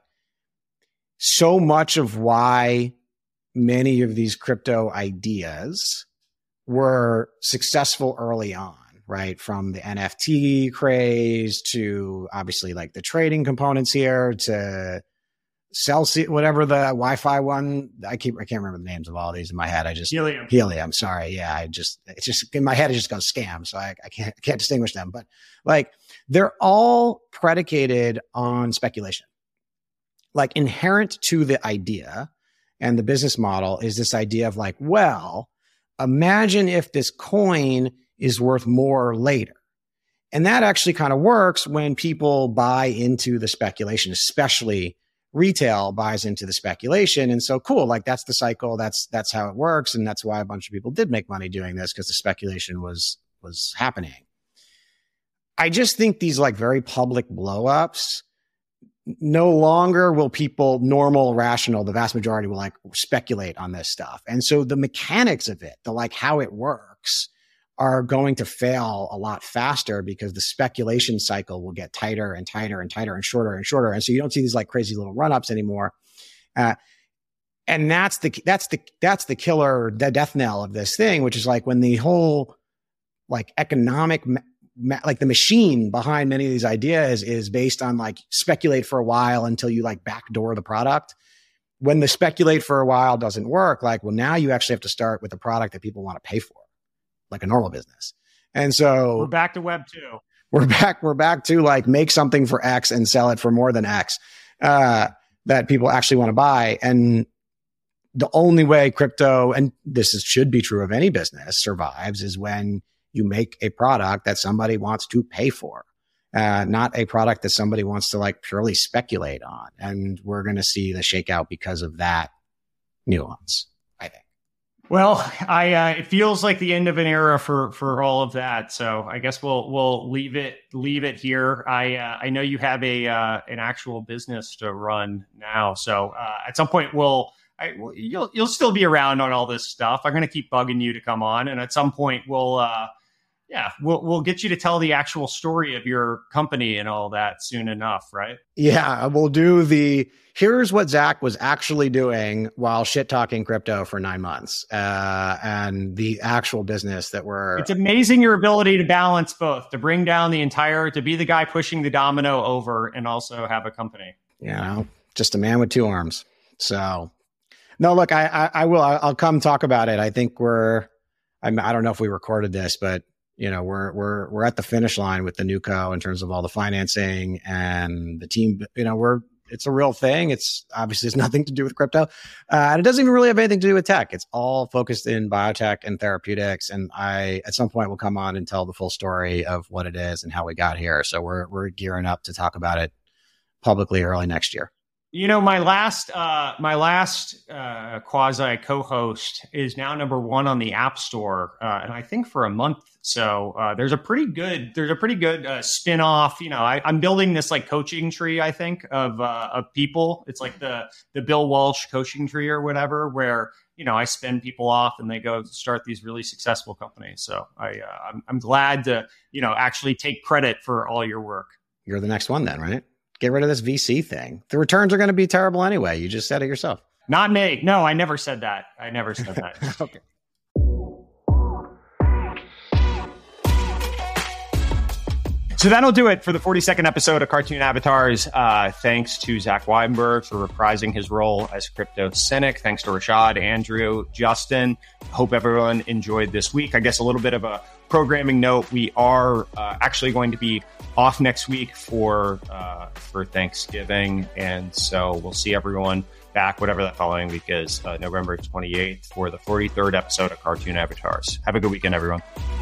so much of why many of these crypto ideas were successful early on, right? From the NFT craze to obviously like the trading components here to Celsius, whatever the Wi-Fi one. I can't remember the names of all these in my head. Helium. Sorry. Yeah. It's just in my head. It just goes scam. So I can't distinguish them, but like they're all predicated on speculation. Like inherent to the idea and the business model is this idea of like, well, imagine if this coin is worth more later. And that actually kind of works when people buy into the speculation, especially retail buys into the speculation. And so cool, like that's the cycle. That's how it works. And that's why a bunch of people did make money doing this, because the speculation was happening. I just think these like very public blow-ups, no longer will people, normal, rational, the vast majority will like speculate on this stuff. And so the mechanics of it, the like how it works, are going to fail a lot faster because the speculation cycle will get tighter and tighter and tighter and shorter and shorter. And so you don't see these like crazy little run-ups anymore. And that's the killer, the death knell of this thing, which is like when the whole like economic, like the machine behind many of these ideas is based on like speculate for a while until you like backdoor the product. When the speculate for a while doesn't work, like, well, now you actually have to start with a product that people want to pay for, like a normal business. And so we're back to Web 2. We're back to like make something for X and sell it for more than X that people actually want to buy. And the only way crypto, and should be true of any business, survives is when you make a product that somebody wants to pay for, not a product that somebody wants to like purely speculate on. And we're going to see the shakeout because of that nuance, I think. Well, it feels like the end of an era for all of that. So I guess we'll leave it here. I know you have an actual business to run now. So at some point you'll still be around on all this stuff. I'm going to keep bugging you to come on, and at some point we'll get you to tell the actual story of your company and all that soon enough, right? Yeah, we'll do here's what Zach was actually doing while shit talking crypto for 9 months, and the actual business that It's amazing your ability to balance both, to bring down to be the guy pushing the domino over and also have a company. Just a man with two arms. So, no, look, I'll come talk about it. I think I don't know if we recorded this, but we're at the finish line with the new co in terms of all the financing and the team. It's a real thing. It's obviously has nothing to do with crypto. And it doesn't even really have anything to do with tech. It's all focused in biotech and therapeutics. And at some point will come on and tell the full story of what it is and how we got here. So we're gearing up to talk about it publicly early next year. My last quasi co-host is now #1 on the App Store, and I think for a month. So there's a pretty good spin-off. I'm building this like coaching tree, I think, of people. It's like the Bill Walsh coaching tree or whatever, where I spin people off and they go start these really successful companies. So I'm glad to actually take credit for all your work. You're the next one then, right? Get rid of this VC thing. The returns are going to be terrible anyway. You just said it yourself. Not me. No, I never said that. Okay. So that'll do it for the 42nd episode of Cartoon Avatars. Thanks to Zach Weinberg for reprising his role as Crypto Cynic. Thanks to Rashad, Andrew, Justin. Hope everyone enjoyed this week. I guess a little bit of a programming note. We are actually going to be off next week for Thanksgiving. And so we'll see everyone back, whatever that following week is, November 28th for the 43rd episode of Cartoon Avatars. Have a good weekend, everyone.